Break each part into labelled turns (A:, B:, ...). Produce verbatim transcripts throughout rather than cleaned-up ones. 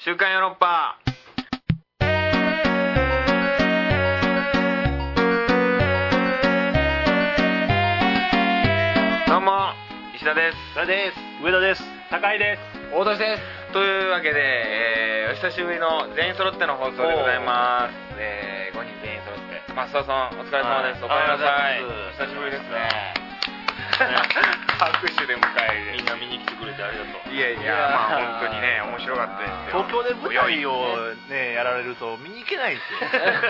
A: 週刊ヨーロッパ。どうも石田です。
B: 田です。
C: 上田です。
D: 高井です。
A: 大年です。というわけで、えー、お久しぶりの全員揃っての放送でございます。えー、ごにん全員揃って、まあ、須田さんお疲れ様です。おかえりなさい。久しぶりですね。拍手で迎える。
B: みんな見に来てくれてありがとう。
A: いやいや、まあ本当にね面白かったですよ。
C: 東京で舞台をねやられると見に行けないんですよ。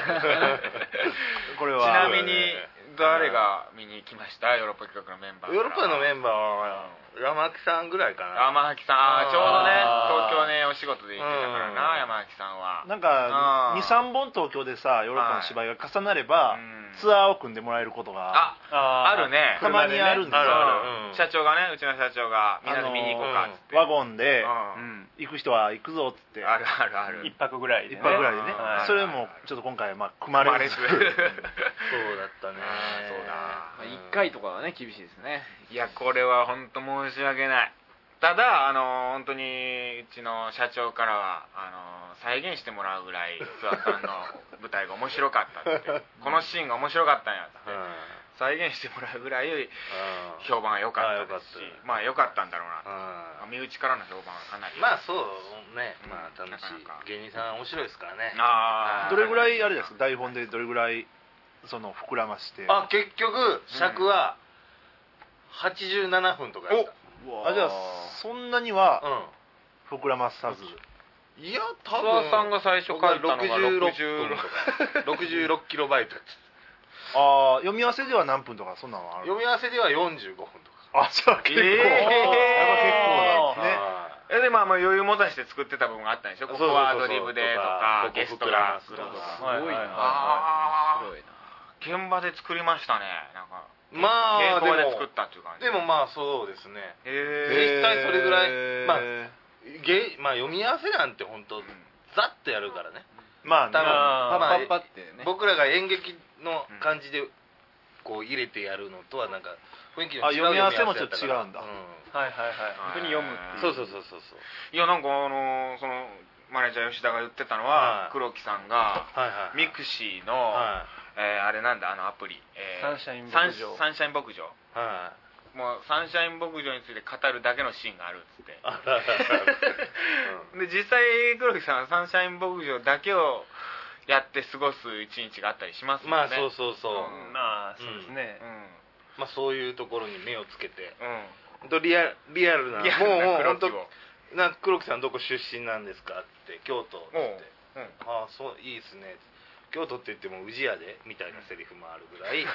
C: これは。
A: ちなみに誰が見に来ました？ヨーロッパ企画のメンバー。
B: ヨーロッパのメンバーは山木さんぐらいかな。
A: 山脇さん、あーちょうどね東京ねお仕事で行ってたからな、山脇さんは。
C: なんかにさんぼん東京でさヨーロッパの芝居が重なればツアーを組んでもらえることが
A: ああるね。
C: たまにあるんですよ。
A: 社長がね、うちの社長がみんなで見に行こうかっつって
C: ワゴンで行く人は行くぞっつって。
A: あるあるある。
D: 一泊ぐらいで
C: ね。一泊ぐらいでね。それもちょっと今回まあ組まれる。
B: そうだったね。
A: そうだ。
D: いっかいとかはね厳しいですね。
A: いやこれは本当申し訳ない。ただあの本当にうちの社長からはあの再現してもらうぐらい諏訪さんの舞台が面白かったってこのシーンが面白かったんやって、うん、再現してもらうぐらい評判が良かったですし、まあ良かったんだろうな、身内からの評判はかなり。
B: まあそうね、まあ楽しい芸人さん面白いですからね。
C: あどれぐらいあれですか、台本でどれぐらいその膨らまして。
B: あ結局尺ははちじゅうななふんとかやった。
C: あじゃあそんなには膨らまさず、
B: うん、いや多分
A: 諏訪さんが最初書いたのがろくじゅうろっぷんとか
B: ろくじゅうろくキロバイト
C: ああ読み合わせでは何分とかそんなのある。
B: 読み合わせではよんじゅうごふんとか。
C: あじゃあ結構、えー、結構なんですね。
A: えでまあまあ余裕持たして作ってた部分があったんでしょ。ここはアドリブでとかゲストがするとか。
D: すごいな。
A: ああ現場で作りましたね。なんか
B: まあ
A: 稽古場で作ったっていう感じ。
B: でもまあそうですね。
A: へ
B: 実際それぐらいまあゲまあ読み合わせなんて本当ザッとやるからね。
C: まあ
B: 多分
D: パッパってね。
B: 僕らが演劇の感じでこう入れてやるのとはなんか雰囲気の違う
C: 読み合わせもちょっと違うんだ。
D: はいはいはい。本当に読むっていう。
B: そうそうそうそうそう。
A: いやなんかあのそのマネージャー吉田が言ってたのは黒木さんがミクシーのえー、あれなんだあのアプリ、えー、
D: サンシャイン牧場
A: サンシャイン牧場、
B: はい、
A: もうサンシャイン牧場について語るだけのシーンがあるっつってで実際黒木さんはサンシャイン牧場だけをやって過ごす一日があったりしますよね。
B: まあそうそうそう、
D: うん、まあそうですね、
A: うんうん、
B: まあそういうところに目をつけて、
A: うん、
B: とリアリアルな
A: リアルな
B: もう
A: 黒木を
B: 本当な黒木さんどこ出身なんですかって京都って、うん、ああそういいですね京都って言っても宇治屋でみたいなセリフもあるぐらい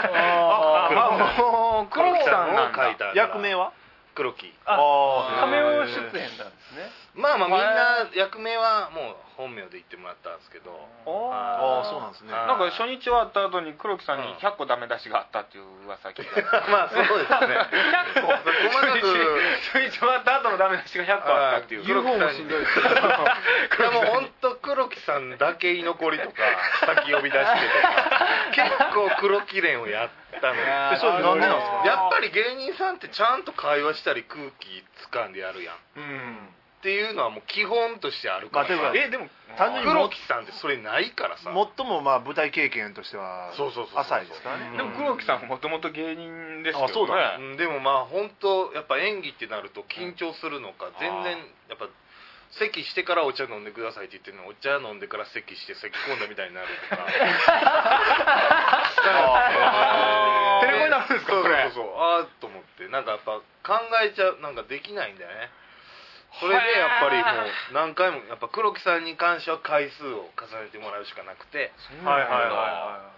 A: ああ黒木さんなんだ。
C: 役名は
B: 黒木。
D: あカメオ出演なんですね。
B: まあまあみんな役名はもう本名で言ってもらったんですけど。
C: ああそうなんですね。
A: なんか初日終わった後に黒木さんにひゃっこダメ出しがあったっていう噂聞いた。
B: まあそうですね。
A: ひゃっこ細かく初日終わった後のダメ出しがひゃっこあったっていう。
B: 黒木さんしんどいですけど。いやもう本当黒木さんだけ居残りとか先呼び出してとか結構黒木連をやったの。
C: えそれなんでなんですか。
B: やっぱり芸人さんってちゃんと会話したり空気掴んでやるやん。
A: うん。
B: っていうのはもう基本としてあるから、
C: まあ、
A: えでも
C: 単純に
B: 黒木さんってそれないからさ
C: 最もまあ舞台経験としては浅いですからね。
A: でも黒木さんももともと芸人ですけどね。
C: あそうだ、
B: ね、でもまあ本当やっぱ演技ってなると緊張するのか、うん、全然やっぱ咳してからお茶飲んでくださいって言ってるのお茶飲んでから咳して咳込んだみたいになるとか
A: テレコになるんですか。
B: そうそうそうそうああと思ってなんかやっぱ考えちゃうなんかできないんだよね。それでやっぱりもう何回もやっぱ黒木さんに関しては回数を重ねてもらうしかなくて。
A: はいはいはい。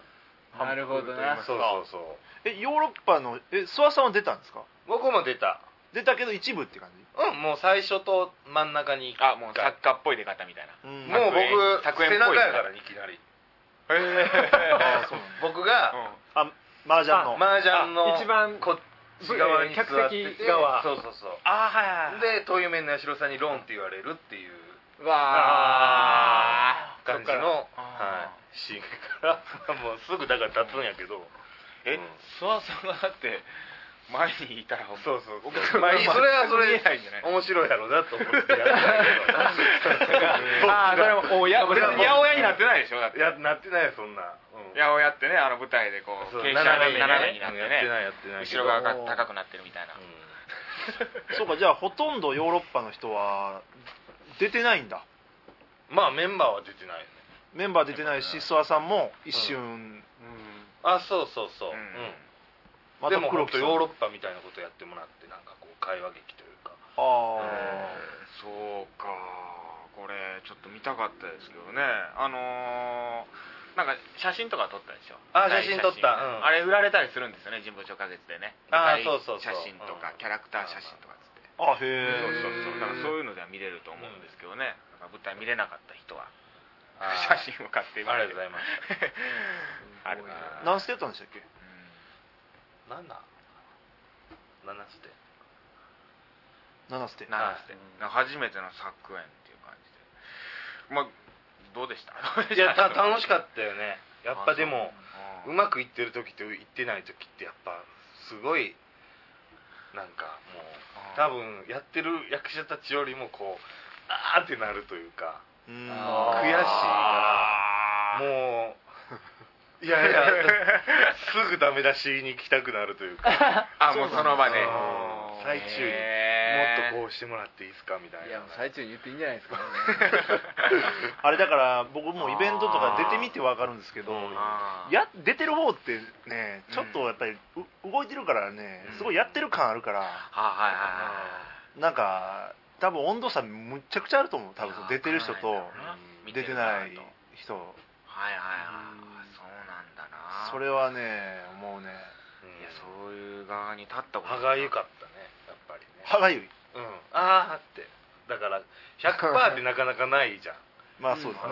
D: なるほどな。
B: そうそうそう。
C: えヨーロッパのえ諏訪さんは出たんですか。
B: 僕も出た。
C: 出たけど一部って感じ。
B: うんもう最初と真ん中に。
A: あもう作家っぽい出方みたいな。
B: うん、もう僕背中やからいきなり。へえ。僕が、
C: うん、あ麻雀の
B: 麻雀の
D: 一番
B: こ側に座ってて
D: 側
B: そうそうそう
A: あはいはい
B: で遠い面の八代さんにロンって言われるっていう
A: わ
B: ー感じの、はい、シーンからもうすぐだから立つんやけど
A: え諏訪さんがだって前にいたら
B: そうそうまあそれはそれ面白いやろうなと思ってやったけど
A: これ八百屋になってないでしょだって。
B: いやなってないよそんな、うん、
A: 八百屋ってねあの舞台でこう
B: そう
A: 傾斜
B: 斜めにね
A: 斜めになって
B: やって
A: ね
B: ないやってないけ
A: 後
B: ど
A: ろ側が高くなってるみたいな、
B: う
C: そうか、じゃあほとんどヨーロッパの人は出てないんだ。
B: ん、まあメンバーは出てないよね。
C: メンバー出てないし、諏訪さんも一瞬、
B: あそうそうそう、
A: うん
B: うん
C: ま
B: でも
C: 黒木さん
B: 本当ヨーロッパみたいなことやってもらってなんかこう会話劇というか
C: あ
A: えーそうかこれちょっと見たかったですけどねあのー、なんか写真とか撮ったでしょ。
B: あ写真撮った、うん、
A: あれ売られたりするんですよね神保町花月でね。
B: あ
A: 舞台
B: そうそうそう
A: 写真とか、
B: うん
A: キャラクター写真とかっつって、
C: あ、へえ。
A: そうそうそうだからそういうのでは見れると思うんですけどね、だから舞台見れなかった人は
B: あー
A: 写真を買ってみて
B: ありがとうございます
A: ある
C: 何ステやったんでしたっけ？
B: ななななステ
C: ななステ。
A: ななステ初めての作演っていう感じで、まあどうでした？
B: いやた楽しかったよね。やっぱでも
A: あそう
B: うまくいってる時といってない時ってやっぱすごいなんかもう多分やってる役者たちよりもこうあーってなるというか
C: うーん。
B: 悔しいからもういやいやすぐダメ出しに行きたくなるというか
A: あもうその場で
B: うん最中に
A: へー
B: もっとこうしてもらっていいですかみたいな。
E: いやもう最中に言っていいんじゃないですかね
C: あれだから僕もイベントとか出てみてわかるんですけど、
B: うん
A: あー
C: や出てる方ってねちょっとやっぱり、う動いてるからねすごいやってる感あるから、
A: あはいはいはい
C: なんか多分温度差むっちゃくちゃあると思う。多分その出てる人と
A: うん
C: 出てない人、
A: はいはいはいそうなんだな。
C: それはね思うね。
A: いやそういう側に立ったこと
B: 歯がゆかったねやっぱりね。
C: 歯がゆい。
B: うんあーってだから ひゃくパーセント ってなかなかないじゃん
C: まあそうですね。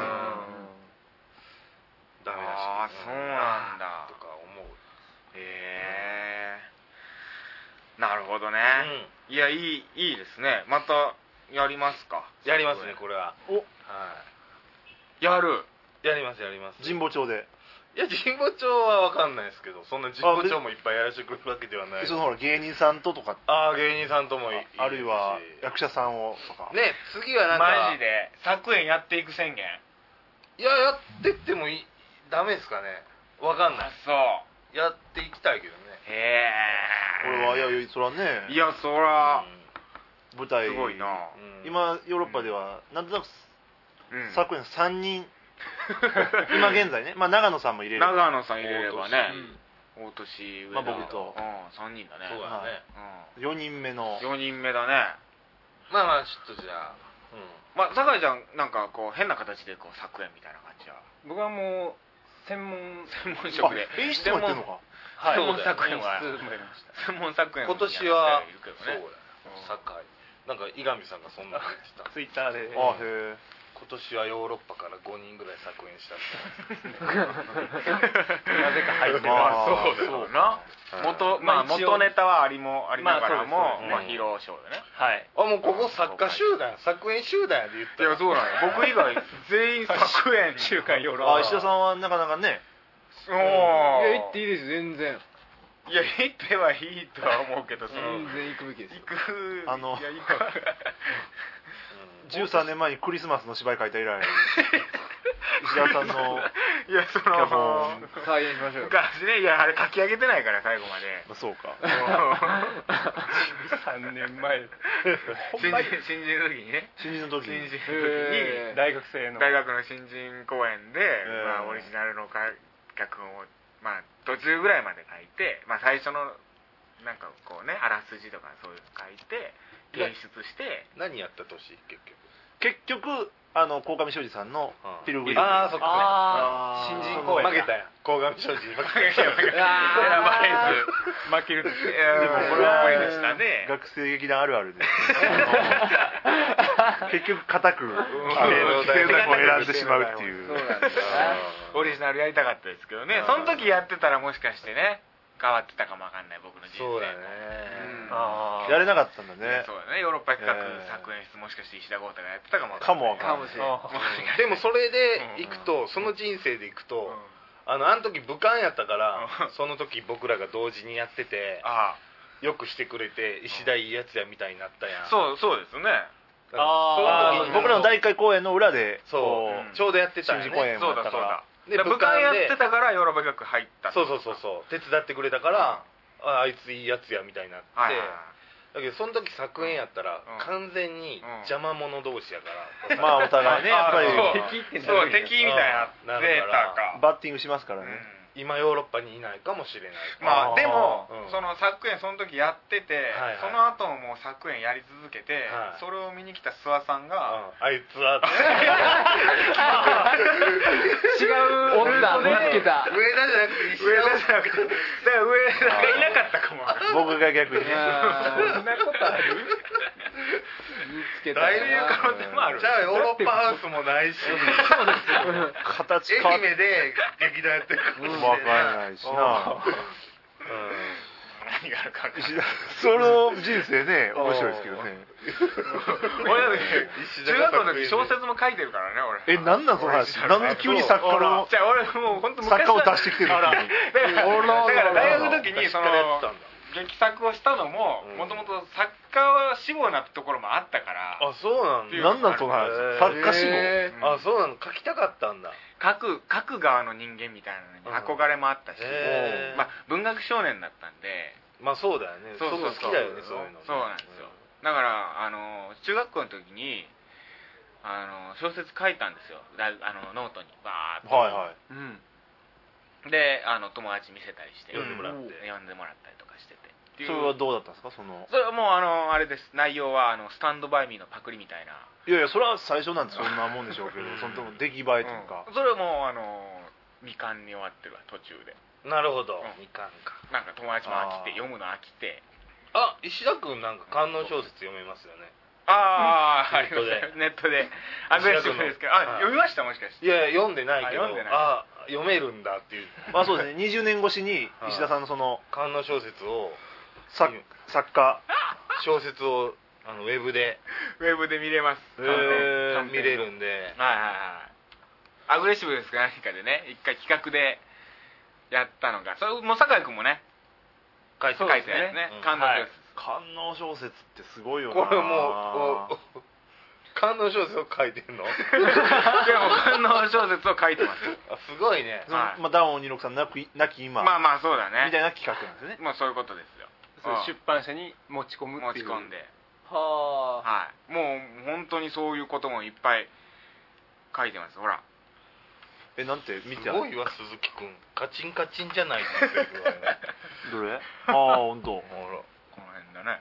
B: ダメだし
A: あーそうなんだ
B: とか思う。
A: へえなるほどね、
B: う
A: いやいいいいですね。またやりますか？
B: んやりますねこれは。
C: お
B: は
A: やる
B: いやりますやります。
C: 神保町で。
B: いや神保町は分かんないですけどそんな神保町もいっぱいやらせてくれるわけではない。
C: そのほら芸人さんととか、
B: ああ芸人さんともいい
C: ああるいは
B: いいし
C: 役者さんをとか。
B: ね次はなんか
A: マジで作演やっていく宣言。
B: いややってってもいいダメですかね分かんない。
A: そう
B: やっていきたいけどね。
A: へ
C: こ
A: え
C: れはいやいやそれはね
A: いやそら
C: 舞台
A: すごいな、
B: うん
C: 今ヨーロッパではなんとなく
A: うん
C: 昨年さんにん今現在ね、まあ長野さんも入れる。
A: 長野さん入れればね
B: 大
A: 大年上
C: まあ僕と
A: うんさんにんだね。
B: そうだね。
C: よにんめの。
A: うんよにんめだね。
B: まあまあちょっとじゃあ
A: まあ酒井ちゃんなんかこう変な形でこう作演みたいな感じは
D: 僕はもう専門
A: 専門職で
C: あ演出もやってるのか。
A: 専門作演は
D: 演出もやりました。
A: 専門作演
B: 今年は
A: るけど
B: そうだよ
A: ね。
B: 堺なんか伊上さんがそんなの言ってた。
D: ツイッターで
C: あへえ。
B: 今年はヨーロッパからごにんぐらい作演したって
D: なぜか入って
C: まあ
D: ます。
A: そうだよな。元まあ
D: まあ一応
A: 元ネタはありもありながらも
D: まあそうです
A: まあ披露ショーでね。
D: はい。
B: あもうここ作家集団作演集団やで言ったら
A: いやそうなんよ。僕以外全員作演
D: 週刊ヨーロッパ。
C: あ石田さんはなかなかね。
A: お
E: い
A: ー
E: や行っていいです全然
A: いや行ってはいいとは思うけどその
E: 全然行くべきですよ
A: 行く
C: あの
A: いや行く
C: じゅうさんねんまえにクリスマスの芝居書いた以来石田さんの
A: いやそ
C: 脚
A: の
C: 本
E: 再現しましょうよ
A: 昔ねいやあれ書き上げてないから最後まで
C: まあそうか
D: さんねんまえ。
A: 新人新人の時にね
C: 新人の時に
A: 新人の時
E: へ
A: に
D: 大学生の。
A: 大学の新人公演で、
C: ー
A: まあ、オリジナルのか脚本を、まあ、途中ぐらいまで書いて、まあ、最初のなんかこうねあらすじとかそういうの書いて演出して
B: 何やった年結局
C: 結局あの鴻上庄司さんのピルグリム。
B: ああそっか
D: あー新人公演
B: 負けたやん鴻上庄司に負けたやん
A: 選ばれず負けるっていやでもこれは無理でしたね
C: 学生劇団あるあるですね結局固く
B: ん
C: 規定の作を選んでしまうっていう
E: そうなんだ
A: オリジナルやりたかったですけどねその時やってたらもしかしてね変わってたかもわかんない僕の人生
B: そうだね
A: うん
D: あー
C: やれなかったんだね。
A: そうだねヨーロッパ企画
C: えー
A: 作演室もしかして石田豪太がやってたかも
C: かもわかんない
E: かもしれない
D: あ
A: もしかして
B: でもそれで行くとその人生で行くとあのあの時武漢やったから
A: うん
B: その時僕らが同時にやってて
A: あ
B: よくしてくれて石田いいやつやみたいになったやん
A: あそうそうですね
D: あー
B: その時に
C: 僕らの第一回公演の裏で
B: そう
C: こ
A: うん
B: ちょうどやってたんや
C: 新人公
B: ね
C: 演もやったか
A: そうだそうだ
C: ら
B: で
A: 部会やってたからヨーロッパ企画入った
B: そうそうそうそう手伝ってくれたから、ああいついいやつやみたいになって、
A: はいはいはい
B: だけどその時作演やったら、
A: うん
B: 完全に邪魔者同士やから、
C: まあお互いねやっぱり
A: そう
D: 敵ってなる
A: そう敵みたいな
B: うんなる
A: デー
B: から
A: タか
C: バッティングしますからね、
A: うん
B: 今ヨーロッパにいないかもしれない
A: まあでも、
B: うん
A: その作演その時やってて、
B: はいはい
A: その後ももう作演やり続けて、
B: はい
A: それを見に来た諏訪さんが、
B: うんあいつは
A: 違う
E: おった見つけた
B: 上田じゃなくて石
A: 上
B: 田
A: 田じゃなくてだから上田がいなかったかも
C: 僕が逆にね
E: あー
D: そんなことある？
E: 見つけた
B: だいぶ
A: そういう可能性もある
B: じゃあヨーロッパハウスもないし
C: 形変わっ
B: 愛媛で劇団やってるかもしれない
C: わからないしな
A: 何があるか分かんない
C: 石田その人生ね面白いですけどね
A: 俺だって中学校の時小説も書いてるからね俺
C: えなんなんその話なんで急に作家の
A: じゃあ俺もう本当
C: 作家を出してきてるの
A: ほらだからだから大学の時にその
B: 昔からやってたんだ
A: 劇作をしたのも
B: うん
A: もともと作家は志望なところもあったから
B: あそうなんだ
C: なんなんその話
B: へー
C: 作家志望
E: へ
A: うん
B: あそうなの書きたかったんだ
A: 書く書く側の人間みたいなのに憧れもあったし、
B: へー
A: まあ、文学少年だったんで
B: まあそうだよね
A: そうそうそう
B: 好きだよねそういうのね
A: そうなんですよだからあの中学校の時にあの小説書いたんですよだあのノートにバーッと、
C: はいはい
A: うん、であの友達見せたりして
B: 読んでもらって
A: 読んでもらったりとかしててっていう
C: それはどうだったんですかその
A: それはもうあのあれです内容はあのスタンドバイミーのパクリみたいない
C: やいやそれは最初なんてそんなもんでしょうけどその出来栄えというか
A: うんそれはもうあの未完に終わってるわ途中で
B: なるほど
A: うん
B: みかんか
A: なんか友達も飽きて
C: あー
A: 読むの飽きて
B: あ石田君なんか観音小説読めますよね
A: ああ、
B: ネットで
A: ネットでアグレッシブですけど、あ、
B: はい
A: 読みましたもしかして
B: いやいや読んでないけど
A: あ読んでない
B: あ読めるんだっていう
C: まあそうですねにじゅうねん越しに
B: はい
C: 石田さんのその
B: 観音小説を
C: 作作家
B: 小説をあのウェブで
A: ウェブで見れます
B: えー
A: 短編
B: 見れるんで
A: はいはいはいアグレッシブですか何かでね一回企画でやったのがそれもう酒井君もね
B: 書いて
A: 書いたやつね
B: うん
A: 感動です、
C: 観音小説ってすごいよな
B: これもうお観音小説を書いてんの
A: でも観音小説を書いてます
B: あすごいね
C: その
A: はい
C: まあ、ダウンにじゅうろくさん亡き亡き今、
A: まあまあそうだね
C: みたいな企画なんですよね
A: もうそういうことですようん
D: そう出版社に持ち込む
A: 持
D: っていう
A: ち込んで
E: はあ
A: はいもう本当にそういうこともいっぱい書いてますほら
C: えなんて見て
B: すごいわ鈴木くんカチンカチンじゃないって言ってるわよ
C: どれああ本当。
B: ほら
A: この辺だね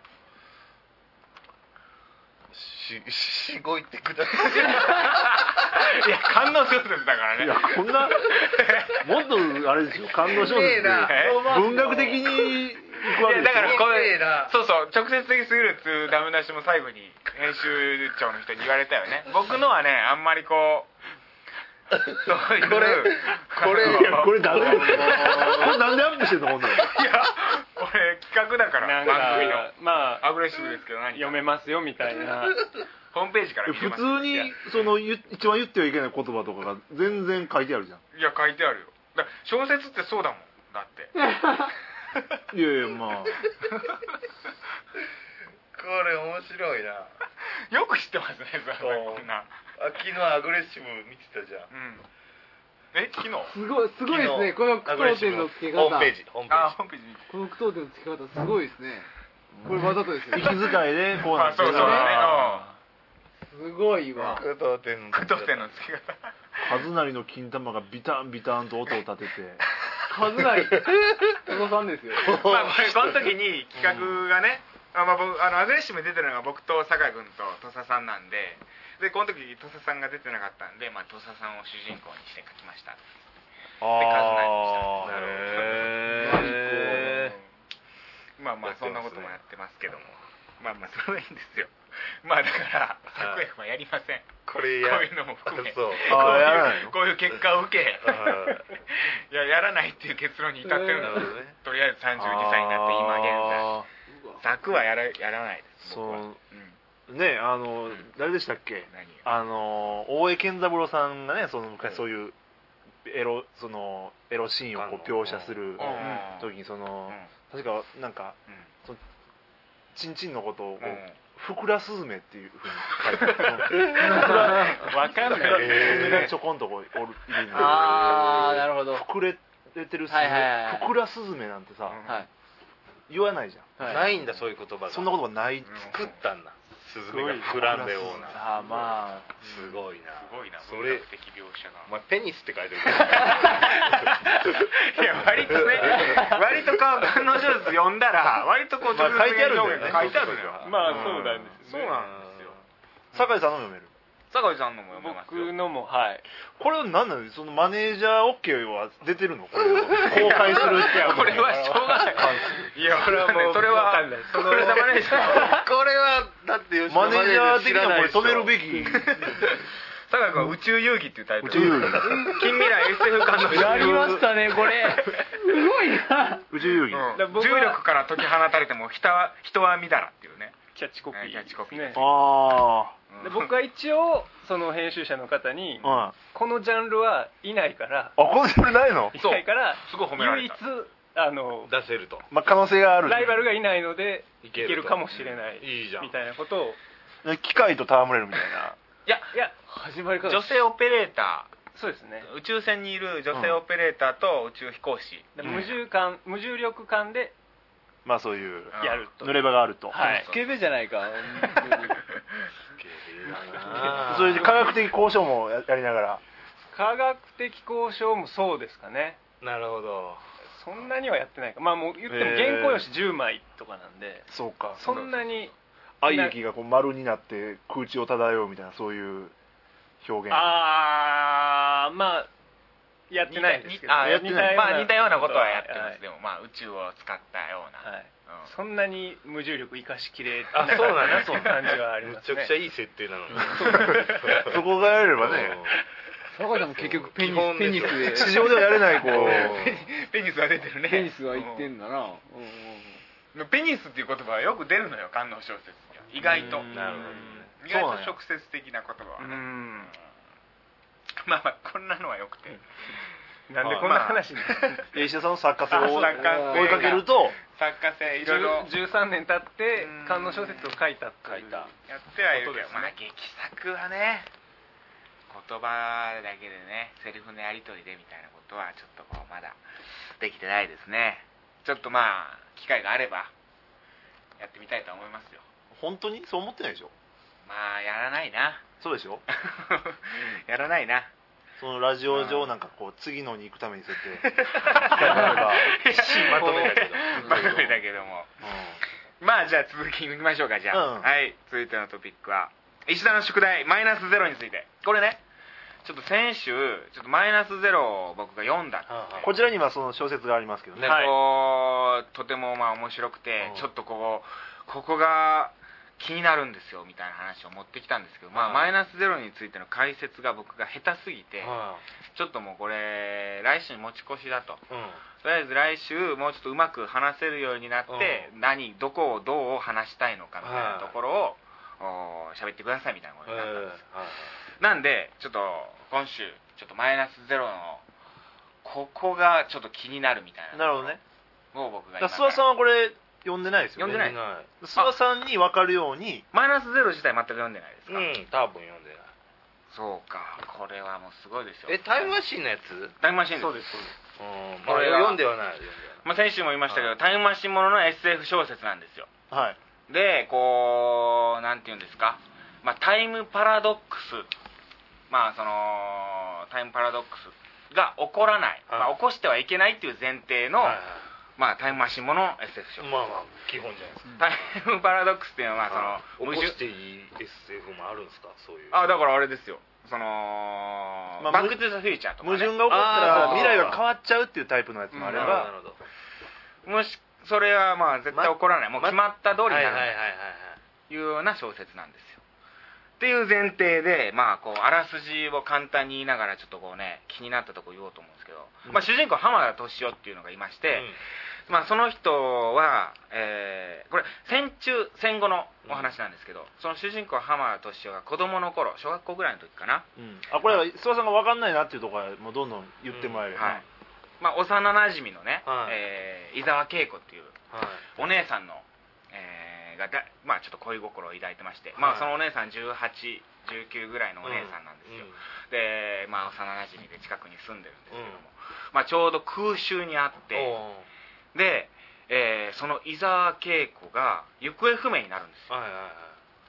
B: ししごいてくださ
A: いや観音小説だからね
C: いやこんなもっとあれですよ感動小説
B: い。な
A: え
C: 文学的にいくわけ
A: いやだからこ
B: 綺麗
A: れ
B: な
A: そうそう直接的すぎるっていうダメ出しも最後に編集長の人に言われたよね僕のはねあんまりこうそういう
B: これこれ
C: いやこれダメこれなんでアップしてんのこんなの
A: いやこれ企画だから
D: なん
A: 番組の
D: かまあ
A: アグレッシブですけど何
D: 読めますよみたいな
A: ホームページから見れ
C: 普
A: ます
C: 通にその言一番言ってはいけない言葉とかが全然書いてあるじゃん
A: いや書いてあるよだから小説ってそうだもんだって
C: いやいやまあ
B: これ面白いな
A: よく知ってますねそれ
B: そう
A: こんな
B: あ昨日アグレッシブ見てたじゃん
A: うんえ昨日
E: すごいすごいですねこの句
B: アグレッシブ
E: 読点の付け方
B: ホームページホームペー
A: あ
B: ジ
A: ホームページに
E: この句読点の付け方すごいですねこれわざとですよ
C: 息遣いでこうなんです
A: あそうそうだ
E: すごいわ
B: 句読点の
A: 句読点の付け方
C: カズナリの金玉がビタンビタンと音を立てて
E: 数ない小野さんですよ
A: まあこれこの時に企画がね、あまあ、僕あのアグレッシブに出てるのが僕と酒井君と土佐さんなんででこの時土佐さんが出てなかったんで、まあ、土佐さんを主人公にして書きました
C: あ
B: あなる
C: へー
A: まあまあそんなこともやってますけどもまあまあそれはいいんですよまあだから作演はやりません
B: これ
A: こういうのも含め
B: あそう
C: あーやらないの
A: こういう結果を受け
B: あ
A: いややらないっていう結論に至ってるの
B: なるほどね
A: とりあえずさんじゅうにさいになって今
C: あ
A: 現在作はやらやらないです僕は
C: そう
A: うん
C: ーねあの誰でしたっけ
A: 何
C: あの大江健三郎さんがねその昔そういうエロそのエロシーンをこう描写する
A: うん
C: 時にその
A: うん
C: 確かなんか
A: うん
C: チンチンのことをこ
A: うん
C: うふくらすずめっていうふうに書いてある
D: わかんない
C: スズメがちょこんとこうおるいるんで
E: あーなるほど。
C: 膨れてるスズ
E: はいはいはい
C: メふくらすずめなんてさ
E: はい
C: 言わないじゃん、
E: はい
B: ないんだそういう言葉が
C: そんな言葉ない、
B: 作ったんだスズメが膨らんだような
E: あーまあ
B: すごいな
A: すごいな
B: それ
A: 文学的描写が
B: お前ペニスって書いてる
A: いや割とね割とか観音小説読んだら割とこう
C: まあ書いてあるんだよね
A: 書いてあるのよ
D: まあそうなんですよね。
A: そうなんですよ
C: 酒井さんの読める
A: 坂井さんのも読めますよ
D: 僕のもはい。
C: これは何なのそのマネージャー OK は出てるのこれを公開するって
A: これはしょうがないいやこれはもうそれは
D: わかんない
A: そのマネージャー
B: これはだって吉田
C: マネージャー的にはこれ
B: 知ら
C: 止めるべ
B: き
C: き
A: 坂井君は宇宙遊戯っていうタイトル
C: 宇宙遊戯
A: 近未来 エスエフ 感の
E: やりましたねこれすごいな。
C: 宇宙遊戯、
A: うん
D: だから僕は
A: 重力から解き放たれても人は人は見たらっていうね
D: キャッチコピー
A: キャッチコピー
D: ね。
C: あ
D: で僕は一応その編集者の方に
C: あ、はい、
D: このジャンルはいないから
C: あこれそれないの、
D: いないから
A: すごい褒められ
D: 唯一
A: た
D: あの
B: 出せると
C: まあ、可能性がある
D: ライバルがいないのでいけ
B: いけると
D: るかもしれない
B: いいじゃん
D: みたいなことを
C: 機械と戯れるみたいない
A: や
D: いや
E: 始まり方
A: 女性オペレータ
D: そうですね
A: ー宇宙船にいる女性オペレーターと宇宙飛行士、
D: で
C: うん
D: 無重感無重力感で
C: まあそういう
A: うん
D: やると
C: 濡れ場があると、
D: はい
E: スケベじゃないか
B: あー
C: それで科学的交渉もややりながら
D: 科学的交渉もそうですかね
B: なるほど
D: そんなにはやってないかまあもう言っても
C: へー
D: 原稿用紙じゅうまいとかなんで
C: そうか
D: そんなに
C: 愛液がこう丸になって空中を漂うみたいなそういう表現
D: ああまあやってないですけど
A: あやってないまあ似たようなことはやって
D: はい
A: ます、でもまあ宇宙を使ったような、
D: はい
A: うん
D: そんなに無重力生かしきれて
B: あそうなんだ
D: そういう感じはあり
B: む
D: ますね
B: ちゃくちゃいい設定なのに
C: そこがやれればね
E: 坂井さんも結局ペニ
B: 基本
E: スペ
B: ですよ
E: ニスで
C: 地上ではやれないこう
A: ペニスは出てるね
E: ペニスは言ってんだな、うんうん
A: うんペニスっていう言葉はよく出るのよ観音小説には意外と
D: うん
B: なるほど
A: 意外
C: そうなんや
A: と直接的な言葉は
D: う
A: ね
D: ん
A: まあまあこんなのはよくて
D: なんでこんな話に
C: 石田さんの作家性を
A: あ作家性
C: 追いかけると
A: 作家性いろいろ
D: じゅうさんねん経って
A: うん
D: 観音小説を書いたっていう
B: 書いた
A: やってはいるけど、
D: ことですね
A: まあ劇作はね言葉だけでねセリフのやり取りでみたいなことはちょっとこうまだできてないですねちょっとまあ機会があればやってみたいと思いますよ
C: 本当にそう思ってないでしょ
A: まあやらないな
C: そうでしょ
A: やらないな
C: そのラジオ上なんかこう次のに行くためにそうやって機会があれば
B: まとめたけど
A: まとめたけどもまあじゃあ続きに行きましょうかじゃあ、
C: うん
A: はい続いてのトピックは石田の宿題マイナスゼロについてこれねちょっと先週ちょっとマイナスゼロを僕が読んだって言って、
B: はあはあ
C: こちらにはその小説がありますけどね
A: で
D: はい
A: こうとてもまあ面白くて、
B: うん
A: ちょっとこうここが気になるんですよみたいな話を持ってきたんですけど、まあ、
B: はい
A: マイナスゼロについての解説が僕が下手すぎて、
B: は
A: ちょっともうこれ来週に持ち越しだと
B: あうん
A: とりあえず来週もうちょっとうまく話せるようになって、何どこをどう話したいのかみたいなところをお喋ってくださいみたいなことになったんです、なんでちょっと今週ちょっとマイナスゼロのここがちょっと気になるみたいな
C: なるほどね
A: を僕が
C: だから諏訪さんはこれ読んでないですよね
A: 読んでない
B: ない
C: 諏訪さんに分かるように
A: マイナスゼロ自体全く読んでないですか、
B: うん多分読んでない
A: そうかこれはもうすごいですよ
B: えタイムマシーンのやつ
A: タイムマシーンです
D: そうですそうです
B: うん
A: これが
B: 読んではない読んではない
A: まあ、先週も言いましたけど、
B: はい
A: タイムマシンものの エスエフ 小説なんですよ
C: はい
A: でこうなんていうんですか、まあ、タイムパラドックスまあそのタイムパラドックスが起こらない、
B: はい
A: まあ、起こしてはいけないっていう前提の、
B: はいはい
A: まあ、タイムマシンもの エスエフ 小説、
B: まあまあ基本じゃないですか
A: タイムパラドックスっていうのはその
B: 起こ
A: 矛盾
B: していい エスエフ もあるんですかそういう
A: あだからあれですよその、
C: まあ
A: バック・トゥ・ザ・フューチャーとか、ね、
C: 矛盾が起こったら
B: あー
C: 未来が変わっちゃうっていうタイプのやつもあれ
B: な
C: ば、
B: るほど
A: もしそれはまあ絶対起こらない、もう決まった通りになる
B: はいはいはいはい
A: というような小説なんですよっていう前提でまあこうあらすじを簡単に言いながらちょっとこうね気になったとこ言おうと思うんですけど、
C: うん
A: まあ、主人公浜田敏夫っていうのがいまして、まあ、その人は、えーこれ戦中戦後のお話なんですけど、その主人公浜田敏夫が子供の頃小学校ぐらいの時かな、
C: うんあこれは諏訪さんが分かんないなっていうところはもうどんどん言ってもらえれば、
A: はいまあ、幼なじみのね、
B: はい
A: えー伊沢恵子っていう
B: はい
A: お姉さんの、えー姉がだ、まあ、ちょっと恋心を抱いてまして、
B: はい、
A: まあ、そのお姉さんじゅうはち、じゅうきゅうぐらいのお姉さんなんですよ、
B: うん、
A: で、まあ、幼なじみで近くに住んでるんですけども、
B: うん、
A: まあ、ちょうど空襲にあってで、えーその伊沢恵子が行方不明になるんですよ、
B: はいはいはい、